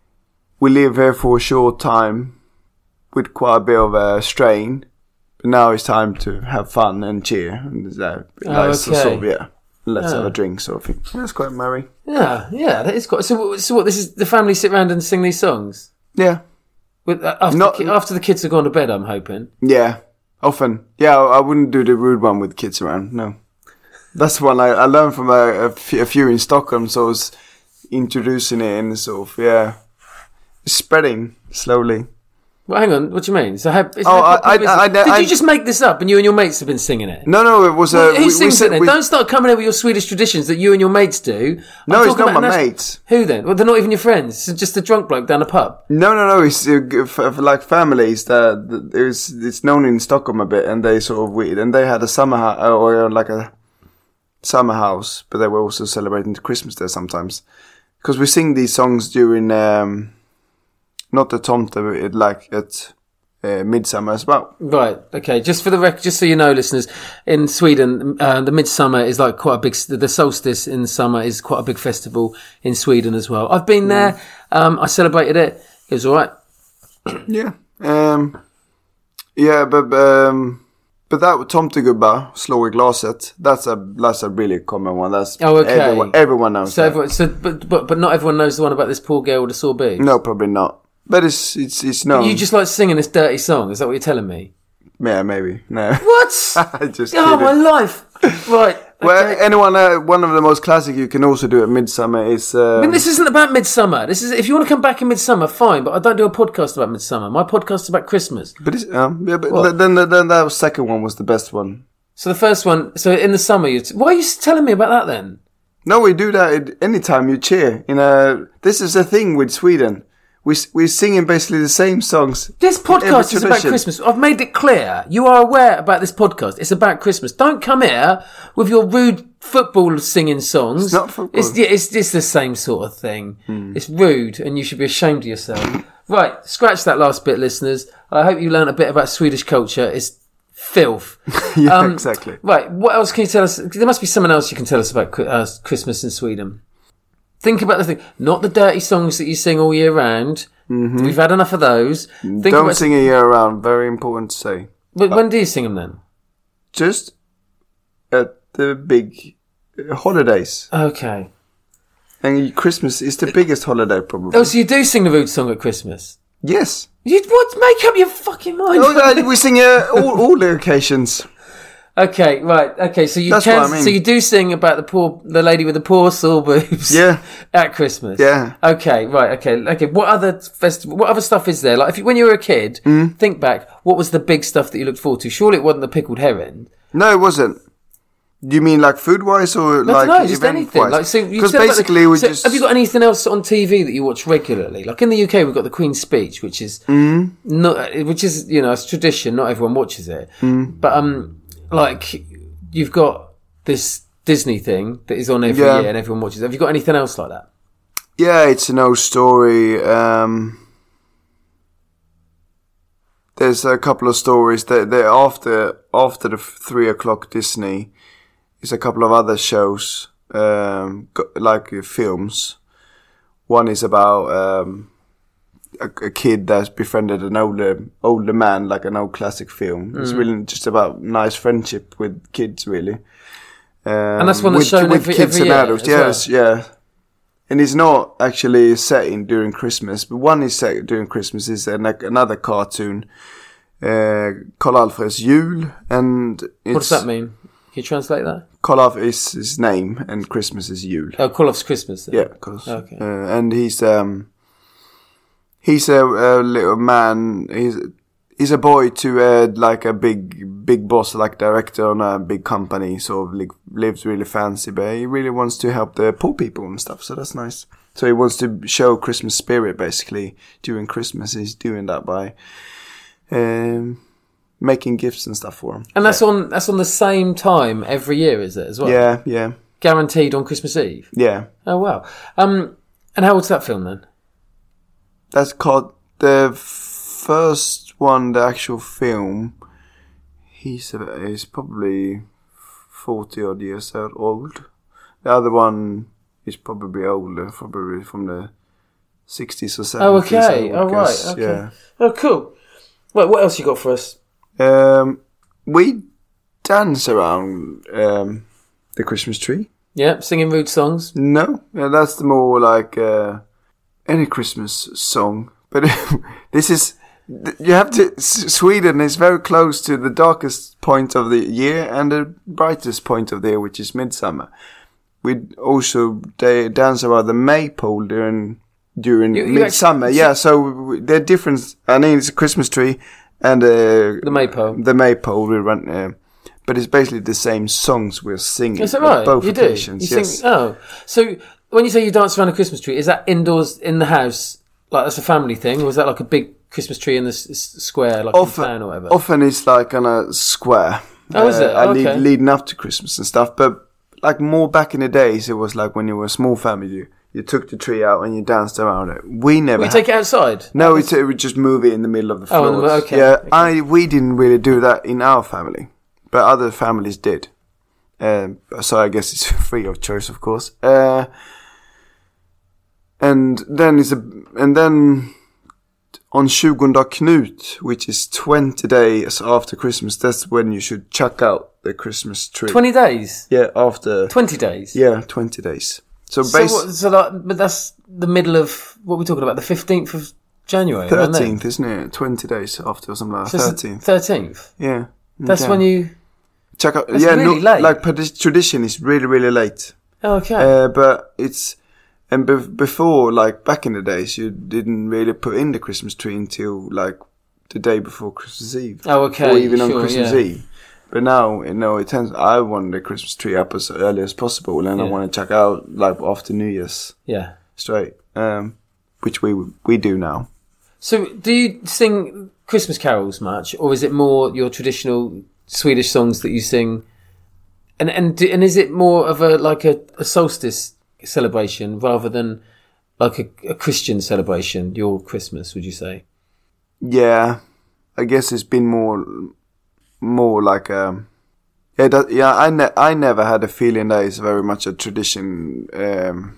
We live here for a short time with quite a bit of a strain, but now it's time to have fun and cheer. And uh, Oh, nice, okay. sort of, yeah. Let's Oh. have a drink, sort of thing. That's quite merry. Yeah, yeah, that is quite. So, what- so what? This is the family sit round and sing these songs. Yeah, With, uh, after, Not- the, ki- after the kids have gone to bed, I'm hoping. yeah. Often, yeah. I I wouldn't do the rude one with kids around. No. That's one I, I learned from a, a, few, a few in Stockholm, so I was introducing it and sort of, yeah, spreading slowly. Well, hang on. What do you mean? So, how, is Oh, how I- popular I- is it? I- did I- you just make this up and you and your mates have been singing it? No, no, it was a. Well, who we, sings we, it then? we- Don't start coming in with your Swedish traditions that you and your mates do. I'm No, it's talking not about my nat- mates. Who then? Well, they're not even your friends. It's just a drunk bloke down a pub. No, no, no. It's uh, g- f- f- like families that that it's it's known in Stockholm a bit, and they sort of weird. And they had a summer house or like a summer house, but they were also celebrating Christmas there sometimes. Because we sing these songs during um, not the tomte, but it, like at uh, midsummer as well. Right. Okay. Just for the rec- just so you know, listeners, in Sweden, uh, the midsummer is like quite a big. The solstice in summer is quite a big festival in Sweden as well. I've been there. Um, I celebrated it. It was all right. Yeah. Um, yeah, but um, but that tomtegubbar slår i glaset. That's a that's a really common one. That's Oh, okay. Everyone, everyone knows So, that. everyone, so but, but but not everyone knows the one about this poor girl with the sore boobs. No, probably not. But it's it's it's known. You just like singing this dirty song. Is that what you're telling me? Yeah, maybe. No. What? I just Oh, kidding. my life. Right. Well, okay. anyone, uh, one of the most classic you can also do at midsummer is. Uh, I mean, this isn't about midsummer. This is if you want to come back in midsummer, fine. But I don't do a podcast about midsummer. My podcast is about Christmas. but it's, um, yeah, but What? then, then then that second one was the best one. So the first one. So in the summer, you. T- why are you telling me about that then? No, we do that at any time you cheer. In a, this is the thing with Sweden. We s- we're singing basically the same songs. This in every podcast is about tradition. Christmas. I've made it clear. You are aware about this podcast. It's about Christmas. Don't come here with your rude football singing songs. It's not football. It's, yeah, it's, it's the same sort of thing. It's rude and you should be ashamed of yourself. Right, scratch that last bit, listeners. I hope you learned a bit about Swedish culture. It's filth. Yeah, Um, exactly. Right, what else can you tell us? There must be someone else you can tell us about Chri- uh, Christmas in Sweden. Think about the thing. Not the dirty songs that you sing all year round. Mm-hmm. We've had enough of those. Think Don't about- sing a year round. Very important to say. But when do you sing them then? Just at the big uh, holidays. Okay. And Christmas is the biggest holiday, probably. Oh, so you do sing the rude song at Christmas? Yes. You what? Make up your fucking mind. Oh, uh, we sing uh, all, all the occasions. Okay, right. Okay, so you That's can, what I mean. so you do sing about the poor, the lady with the poor sore boobs. Yeah. At Christmas. Yeah. Okay, right. Okay, okay. What other festival? What other stuff is there? Like, if you, when you were a kid, Mm. think back. What was the big stuff that you looked forward to? Surely it wasn't the pickled herring. No, it wasn't. Do you mean like food-wise or No, like no, just anything. event-wise? Like, so you Because said about the- basically we so just... have you got anything else on T V that you watch regularly? Like in the U K, we've got the Queen's Speech, which is Mm. not, which is you know, it's tradition. Not everyone watches it, Mm. but um, like you've got this Disney thing that is on every Yeah. year and everyone watches it. Have you got anything else like that? Yeah, it's an old story. Um, there's a couple of stories that that after after the three o'clock Disney, there's a couple of other shows, um, go- like uh, films. One is about um, a, a kid that's befriended an older older man, like an old classic film. It's Mm. really just about nice friendship with kids, really. Um, And that's one that's with, shown with every- kids every and year adults. as Yes, yeah. and it's not actually set in during Christmas, but one is set during Christmas. Is an, another cartoon, uh, Karl-Alfred's Jul, and it's, what does that mean? Can you translate that? Karl-Alf is his name, and Christmas is Jul. Oh, Karl-Alf's Christmas. Then. Yeah, of course. Okay. Uh, and he's um, he's a, a little man. He's he's a boy to uh, like a big big boss, like director on a big company. Sort of like, lives really fancy, but he really wants to help the poor people and stuff. So that's nice. So he wants to show Christmas spirit basically during Christmas. He's doing that by um, making gifts and stuff for him. And that's on that's on the same time every year, is it as well? Yeah, yeah. Guaranteed on Christmas Eve. Yeah. Oh wow. Um, and how old's that film then? That's called the first one, the actual film. He's uh, he's probably forty odd years old. The other one is probably older, probably from the sixties or seventies. Oh, okay. Oh, right. Okay. Yeah. Oh, cool. Well, what else you got for us? Um, we dance around um, the Christmas tree. Yeah, singing rude songs. No, yeah, that's the more like uh, any Christmas song. But this is, you have to, Sweden is very close to the darkest point of the year and the brightest point of the year, which is midsummer. We also they dance around the maypole during during You- you midsummer. actually- Yeah, so they're different. I mean, it's a Christmas tree and uh, The maypole. The maypole we run. Uh, but it's basically the same songs we're singing. Is that at right? Both you occasions. do. You Yes. sing. Oh, so when you say you dance around a Christmas tree, is that indoors in the house? Like that's a family thing, or is that like a big Christmas tree in the s- s- square, like Often, in town or whatever? often it's like on a square. Oh, is it? Uh, Oh, lead- okay. leading up to Christmas and stuff. But like more back in the days, it was like when you were a small family, you, you took the tree out and you danced around it. We never. We had- take it outside. No, we, t- we just move it in the middle of the Oh, floor. in the- okay, Yeah, okay. I we didn't really do that in our family, but other families did. Um, so I guess it's free of choice, of course. Uh, and then is a and then on tjugonde Knut, which is twenty days after Christmas, that's when you should chuck out the Christmas tree. Twenty days. Yeah, after Twenty days. yeah, twenty days. So, So, base what, so like, but that's the middle of what we're talking about, the fifteenth of January. around then? thirteenth, isn't it? Twenty days after or something like So that. it's the Thirteenth. Thirteenth. Yeah. That's Okay. when you. Check out. That's yeah, really no, late. like but this tradition is really, really late. Oh, okay. Uh, but it's and be- before, like back in the days, you didn't really put in the Christmas tree until like the day before Christmas Eve. Oh, okay, Or even on sure, Christmas yeah. Eve. But now, you know, it tends. I want the Christmas tree up as early as possible, and I Yeah. want to check out like after New Year's yeah. straight, um, which we we do now. So, do you sing Christmas carols much, or is it more your traditional Swedish songs that you sing? And and do, and is it more of a like a, a solstice celebration rather than like a, a Christian celebration? Your Christmas, would you say? Yeah, I guess it's been more, more like um, yeah, that, yeah. I ne- I never had a feeling that it's very much a tradition, um,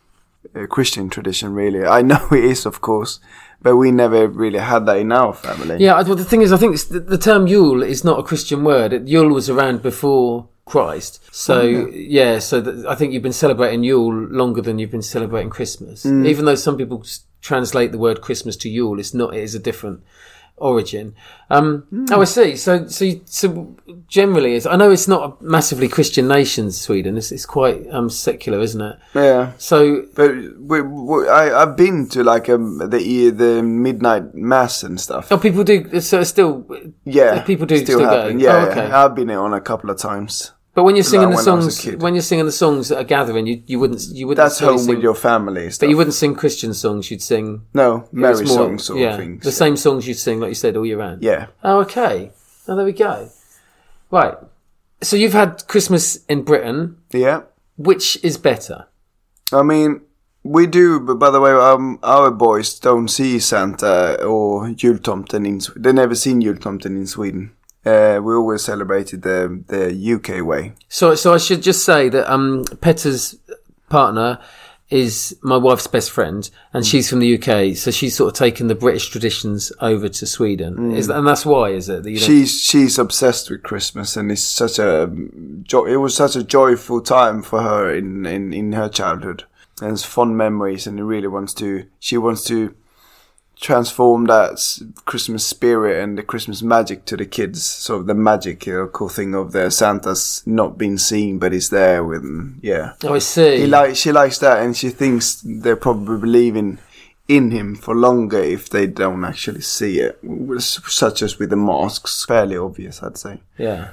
a Christian tradition. Really, I know it is, of course, but we never really had that in our family. Yeah. Well, the thing is, I think it's, the, the term Yule is not a Christian word. It, Yule was around before Christ, so Oh, yeah. yeah. So th- I think you've been celebrating Yule longer than you've been celebrating Christmas. Mm. Even though some people s- translate the word Christmas to Yule, it's not. It is a different origin. Um, Mm. Oh, I see. So, so, you- so generally, it's, I know it's not a massively Christian nation, Sweden. It's, it's quite um, secular, isn't it? Yeah. So, But we, we, I I've been to like um, the the midnight mass and stuff. oh, people do. So it's still, Yeah, people do still, happen. go. Yeah, Oh, okay. yeah, I've been on a couple of times. But when you're singing Like the when I was a songs, kid. when you're singing the songs at a gathering, you you wouldn't you wouldn't. That's necessarily home sing, with your family. and But Stuff. you wouldn't sing Christian songs. You'd sing No, merry it's more- songs sort yeah, of things. the same songs you'd sing, like you said, all year round. Yeah. Oh, okay. Oh, there we go. Right. So you've had Christmas in Britain. Yeah. Which is better? I mean, we do, but by the way, um, our boys don't see Santa or jultomten in Sweden. They've never seen jultomten in Sweden. Uh, we always celebrated the the U K way. So, so I should just say that um, Petta's partner is my wife's best friend, and she's from the U K. So she's sort of taken the British traditions over to Sweden, Mm. is that, and that's why, is it? That you don't- She's she's obsessed with Christmas, and it's such a jo- it was such a joyful time for her in, in, in her childhood. and it's fond memories, and he really wants to. She wants to transform that s- Christmas spirit and the Christmas magic to the kids. Sort of the magical thing of the Santa's not being seen, but he's there with them. Yeah. Oh, I see. He like she likes that, and she thinks they're probably believing in him for longer if they don't actually see it, such as with the masks. Fairly obvious, I'd say. Yeah.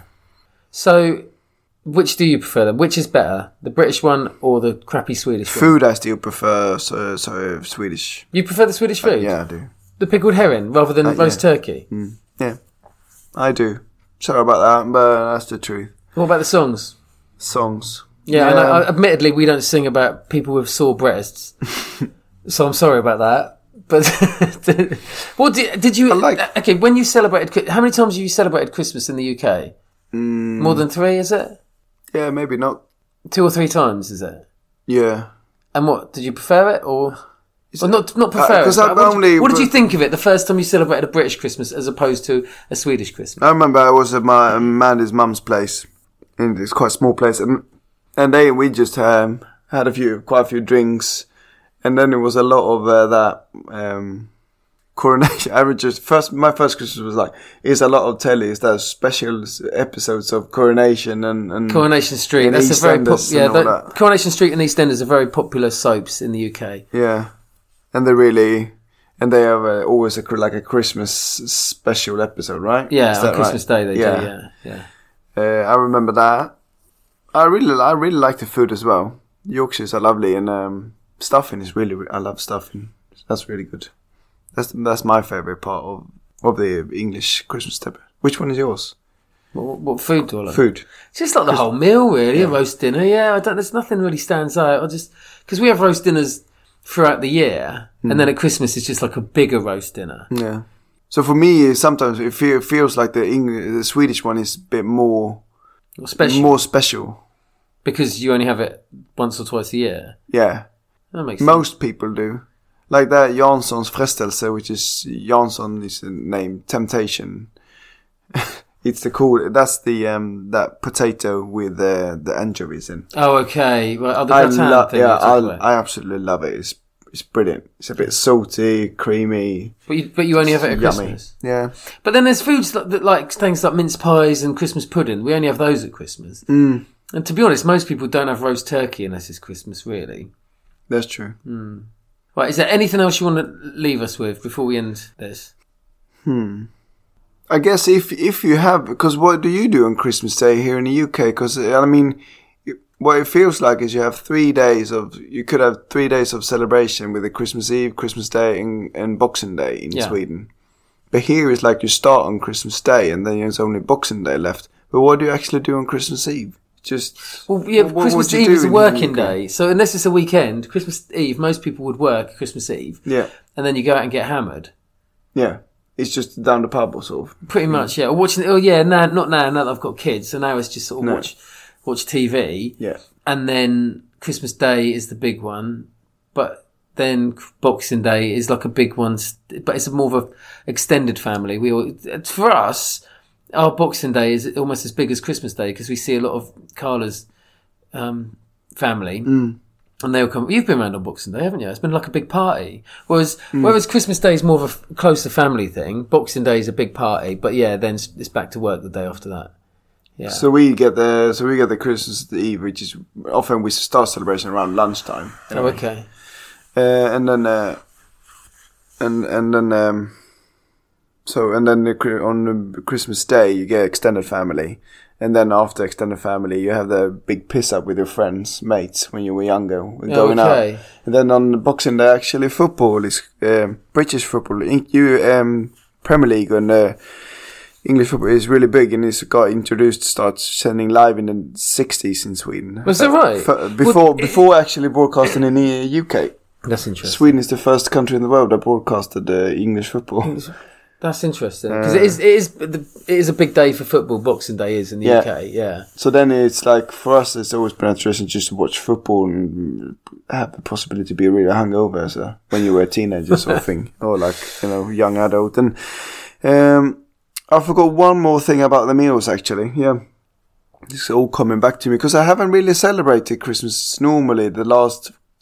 So, which do you prefer then? Which is better, the British one or the crappy Swedish one? Food I still prefer, so, so Swedish. You prefer the Swedish food? Uh, yeah, I do. The pickled herring rather than Uh, roast yeah. turkey? Mm, yeah, I do. Sorry about that, but that's the truth. What about the songs? Songs. Yeah, and I, admittedly, we don't sing about people with sore breasts, so I'm sorry about that. But what did, did you? Like, okay, when you celebrated, how many times have you celebrated Christmas in the U K? Mm, More than three, is it? Yeah, maybe not. Two or three times, is it? Yeah. And what did you prefer it or? Well, not not prefer Uh, 'cause it. I've What, only- did, what did you think of it the first time you celebrated a British Christmas as opposed to a Swedish Christmas? I remember I was at my Mandy's mum's place, and it's quite a small place, and and they we just um, had a few, quite a few drinks, and then it was a lot of uh, that um, coronation. I would just first my first Christmas was like, it's a lot of telly, it's those special episodes of Coronation and, and Coronation Street. and That's a very pop- EastEnders yeah. and all The, that. Coronation Street and EastEnders are very popular soaps in the U K. Yeah, and they really. And they have uh, always a, like a Christmas special episode, right? Yeah, Is on that Christmas right? Day they yeah. do. Yeah, yeah. Uh, I remember that. I really, I really like the food as well. Yorkshires are lovely, and um, stuffing is really. I love stuffing. That's really good. That's that's my favorite part of of the English Christmas table. Which one is yours? What, what food do I like? Food. It's just like the whole meal, really. Yeah. A roast dinner. Yeah, I don't. There's nothing really stands out. I just because we have roast dinners throughout the year, mm. and then at Christmas it's just like a bigger roast dinner. Yeah. So for me, sometimes it feel, feels like the English, the Swedish one is a bit more special. More special because you only have it once or twice a year. Yeah, that makes most sense. people do. Like that Janssons frestelse, which is Jansson is the name, temptation. It's the cool. That's the um that potato with the the anchovies in. Oh, okay. Well, oh, the I gratin lo- thing. Yeah, I, I absolutely love it. It's it's brilliant. It's a bit salty, creamy. But you, but you only have it at yummy. Christmas. Yeah. But then there's foods that, that like things like mince pies and Christmas pudding. We only have those at Christmas. Mm. And to be honest, most people don't have roast turkey unless it's Christmas, really. That's true. Mm. Right. Is there anything else you want to leave us with before we end this? Hmm. I guess if if you have, because what do you do on Christmas Day here in the U K? Because I mean, what it feels like is you have three days of, you could have three days of celebration with the Christmas Eve, Christmas Day, and, and Boxing Day in yeah. Sweden. But here it's like you start on Christmas Day and then there's only Boxing Day left. But what do you actually do on Christmas Eve? Just well, yeah, what, Christmas what Eve is a working U K? day, so unless it's a weekend, Christmas Eve, most people would work Christmas Eve. Yeah, and then you go out and get hammered. Yeah. It's just down the pub or sort of. Pretty much, yeah. Or watching. Oh, yeah. Now, not now. Now that I've got kids, so now it's just sort of no. watch, watch T V. Yeah. And then Christmas Day is the big one, but then Boxing Day is like a big one, but it's more of a extended family. We all, for us, our Boxing Day is almost as big as Christmas Day because we see a lot of Carla's um, family. Mm. And they'll come. You've been around on Boxing Day, haven't you? It's been like a big party. Whereas, mm. whereas Christmas Day is more of a closer family thing. Boxing Day is a big party, but yeah, then it's back to work the day after that. Yeah. So we get the so we get the Christmas Eve, which is often we start celebration around lunchtime. Anyway. Oh, okay. Uh, and then uh, and and then um, so and then the, on the Christmas Day you get extended family. And then after extended family, you have the big piss up with your friends, mates, when you were younger, going okay. out. And then on Boxing Day, actually, football is um, British football. You um, Premier League and uh, English football is really big, and it's got introduced, starts sending live in the sixties in Sweden. Was that right? For, before well, before actually broadcasting in the U K. That's interesting. Sweden is the first country in the world that broadcasted uh, English football. That's interesting because uh, it is it is it is a big day for football. Boxing Day is in the yeah. U K, yeah. So then it's like for us, it's always been interesting just to watch football and have the possibility to be really hungover, so when you were a teenager, sort of thing, or like you know, young adult. And um, I forgot one more thing about the meals. Actually, yeah, it's all coming back to me because I haven't really celebrated Christmas normally the last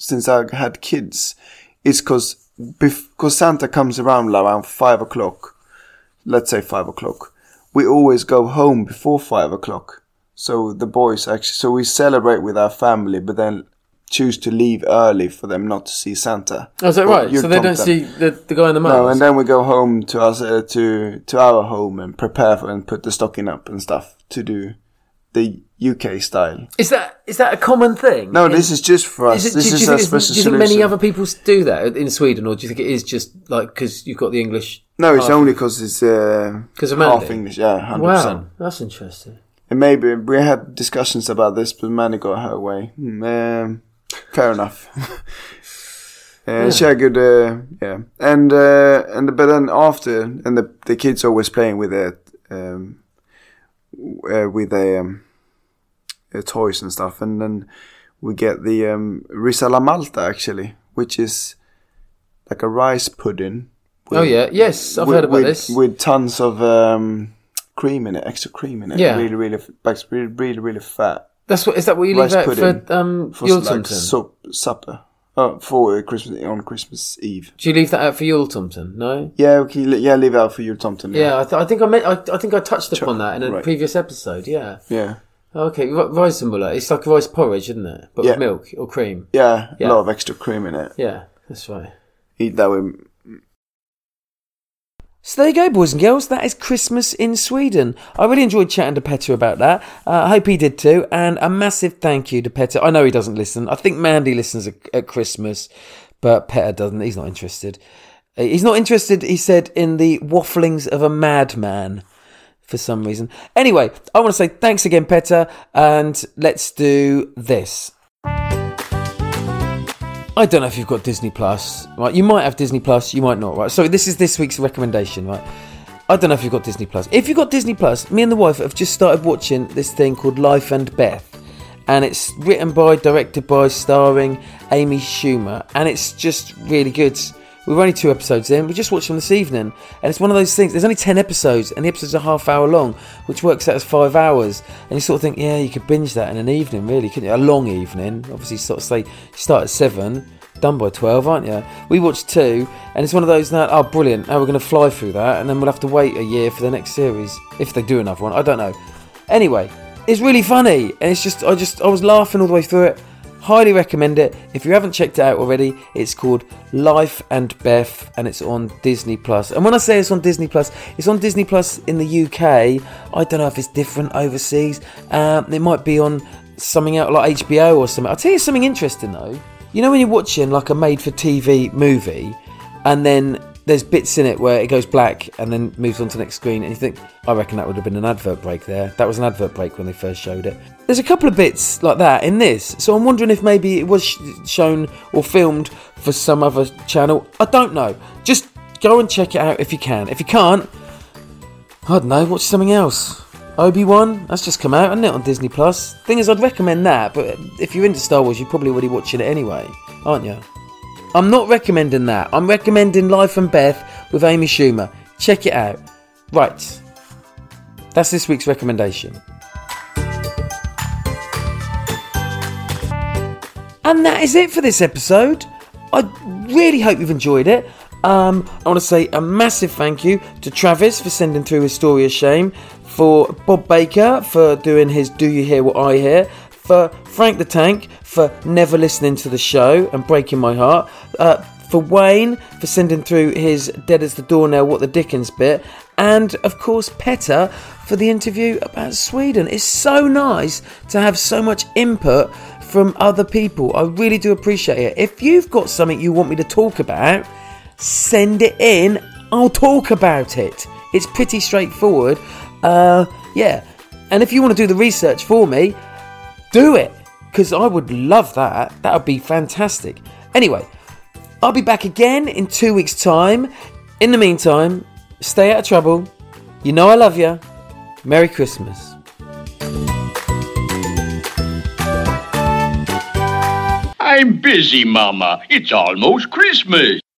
since I had kids is because because Santa comes around around five o'clock. Let's say five o'clock. We always go home before five o'clock. So the boys actually, so we celebrate with our family, but then choose to leave early for them not to see Santa. Oh, is that right? So they don't see the, the guy in the mask? No, and then we go home to us uh, to to our home and prepare for and put the stocking up and stuff to do the U K style. Is that is that a common thing? No, in, this is just for us. It, this do, is do a special solution. Do you think many other people do that in Sweden, or do you think it is just like because you've got the English? No, it's only because it's uh, of half English. Yeah, one hundred percent. Wow, that's interesting. And maybe we had discussions about this, but Manny got her way. Um, fair enough. uh, yeah. She had good, uh, yeah, and uh, and but then after, and the the kids always playing with it, um, uh, with a. Um, Uh, toys and stuff, and then we get the um, risala malta actually, which is like a rice pudding. With, oh yeah, yes, I've with, heard about with, this. With tons of um, cream in it, extra cream in it. Yeah, really, really, like really, really, really fat. That's what is that what you leave out for um, for like sup, supper? Oh, for Christmas on Christmas Eve. Do you leave that out for Jultomten? No. Yeah, okay, yeah, leave it out for Jultomten. Yeah, yeah I, th- I think I, met, I, I think I touched upon that in a right. previous episode. Yeah. Yeah. Okay, rice muller. It's like rice porridge, isn't it? But yeah. with milk or cream. Yeah, yeah, a lot of extra cream in it. Yeah, that's right. Eat that with... So there you go, boys and girls. That is Christmas in Sweden. I really enjoyed chatting to Petter about that. Uh, I hope he did too. And a massive thank you to Petter. I know he doesn't listen. I think Mandy listens at, at Christmas, but Petter doesn't. He's not interested. He's not interested, he said, in the wafflings of a madman. For some reason. Anyway, I want to say thanks again, Petter, and let's do this. I don't know if you've got Disney Plus, right? You might have Disney Plus, you might not, right? So this is this week's recommendation, right? I don't know if you've got Disney Plus. If you've got Disney Plus, me and the wife have just started watching this thing called Life and Beth, and it's written by, directed by, starring Amy Schumer, and it's just really good. We're only two episodes in. We just watched them this evening. And it's one of those things. There's only ten episodes. And the episodes are half hour long. Which works out as five hours. And you sort of think, yeah, you could binge that in an evening, really. Couldn't you? A long evening. Obviously, sort of say, start at seven. Done by twelve, aren't you? We watched two. And it's one of those now, oh, brilliant. Now we're going to fly through that. And then we'll have to wait a year for the next series. If they do another one. I don't know. Anyway, it's really funny. And it's just, I just, I was laughing all the way through it. Highly recommend it. If you haven't checked it out already, it's called Life and Beth, and it's on Disney Plus. And when I say it's on Disney Plus, it's on Disney Plus in the U K. I don't know if it's different overseas. Um, it might be on something out like H B O or something. I'll tell you something interesting though. You know when you're watching like a made-for-T V movie, and then there's bits in it where it goes black and then moves on to the next screen, and you think, I reckon that would have been an advert break there. That was an advert break when they first showed it. There's a couple of bits like that in this, so I'm wondering if maybe it was sh- shown or filmed for some other channel. I don't know. Just go and check it out if you can. If you can't, I don't know, watch something else. Obi-Wan, that's just come out, hasn't it, on Disney Plus? Thing is, I'd recommend that, but if you're into Star Wars, you're probably already watching it anyway, aren't you? I'm not recommending that. I'm recommending Life and Beth with Amy Schumer. Check it out. Right. That's this week's recommendation. And that is it for this episode. I really hope you've enjoyed it. Um, I want to say a massive thank you to Travis for sending through his story of shame, for Bob Baker for doing his Do You Hear What I Hear, for Frank the Tank for never listening to the show and breaking my heart, uh, for Wayne for sending through his Dead as the Doornail What the Dickens bit, and of course Petter for the interview about Sweden. It's so nice to have so much input from other people. I really do appreciate it. If you've got something you want me to talk about, send it in. I'll talk about it. It's pretty straightforward. Uh, yeah. And if you want to do the research for me, do it. Because I would love that. That would be fantastic. Anyway, I'll be back again in two weeks' time. In the meantime, stay out of trouble. You know I love you. Merry Christmas. I'm busy, Mama. It's almost Christmas.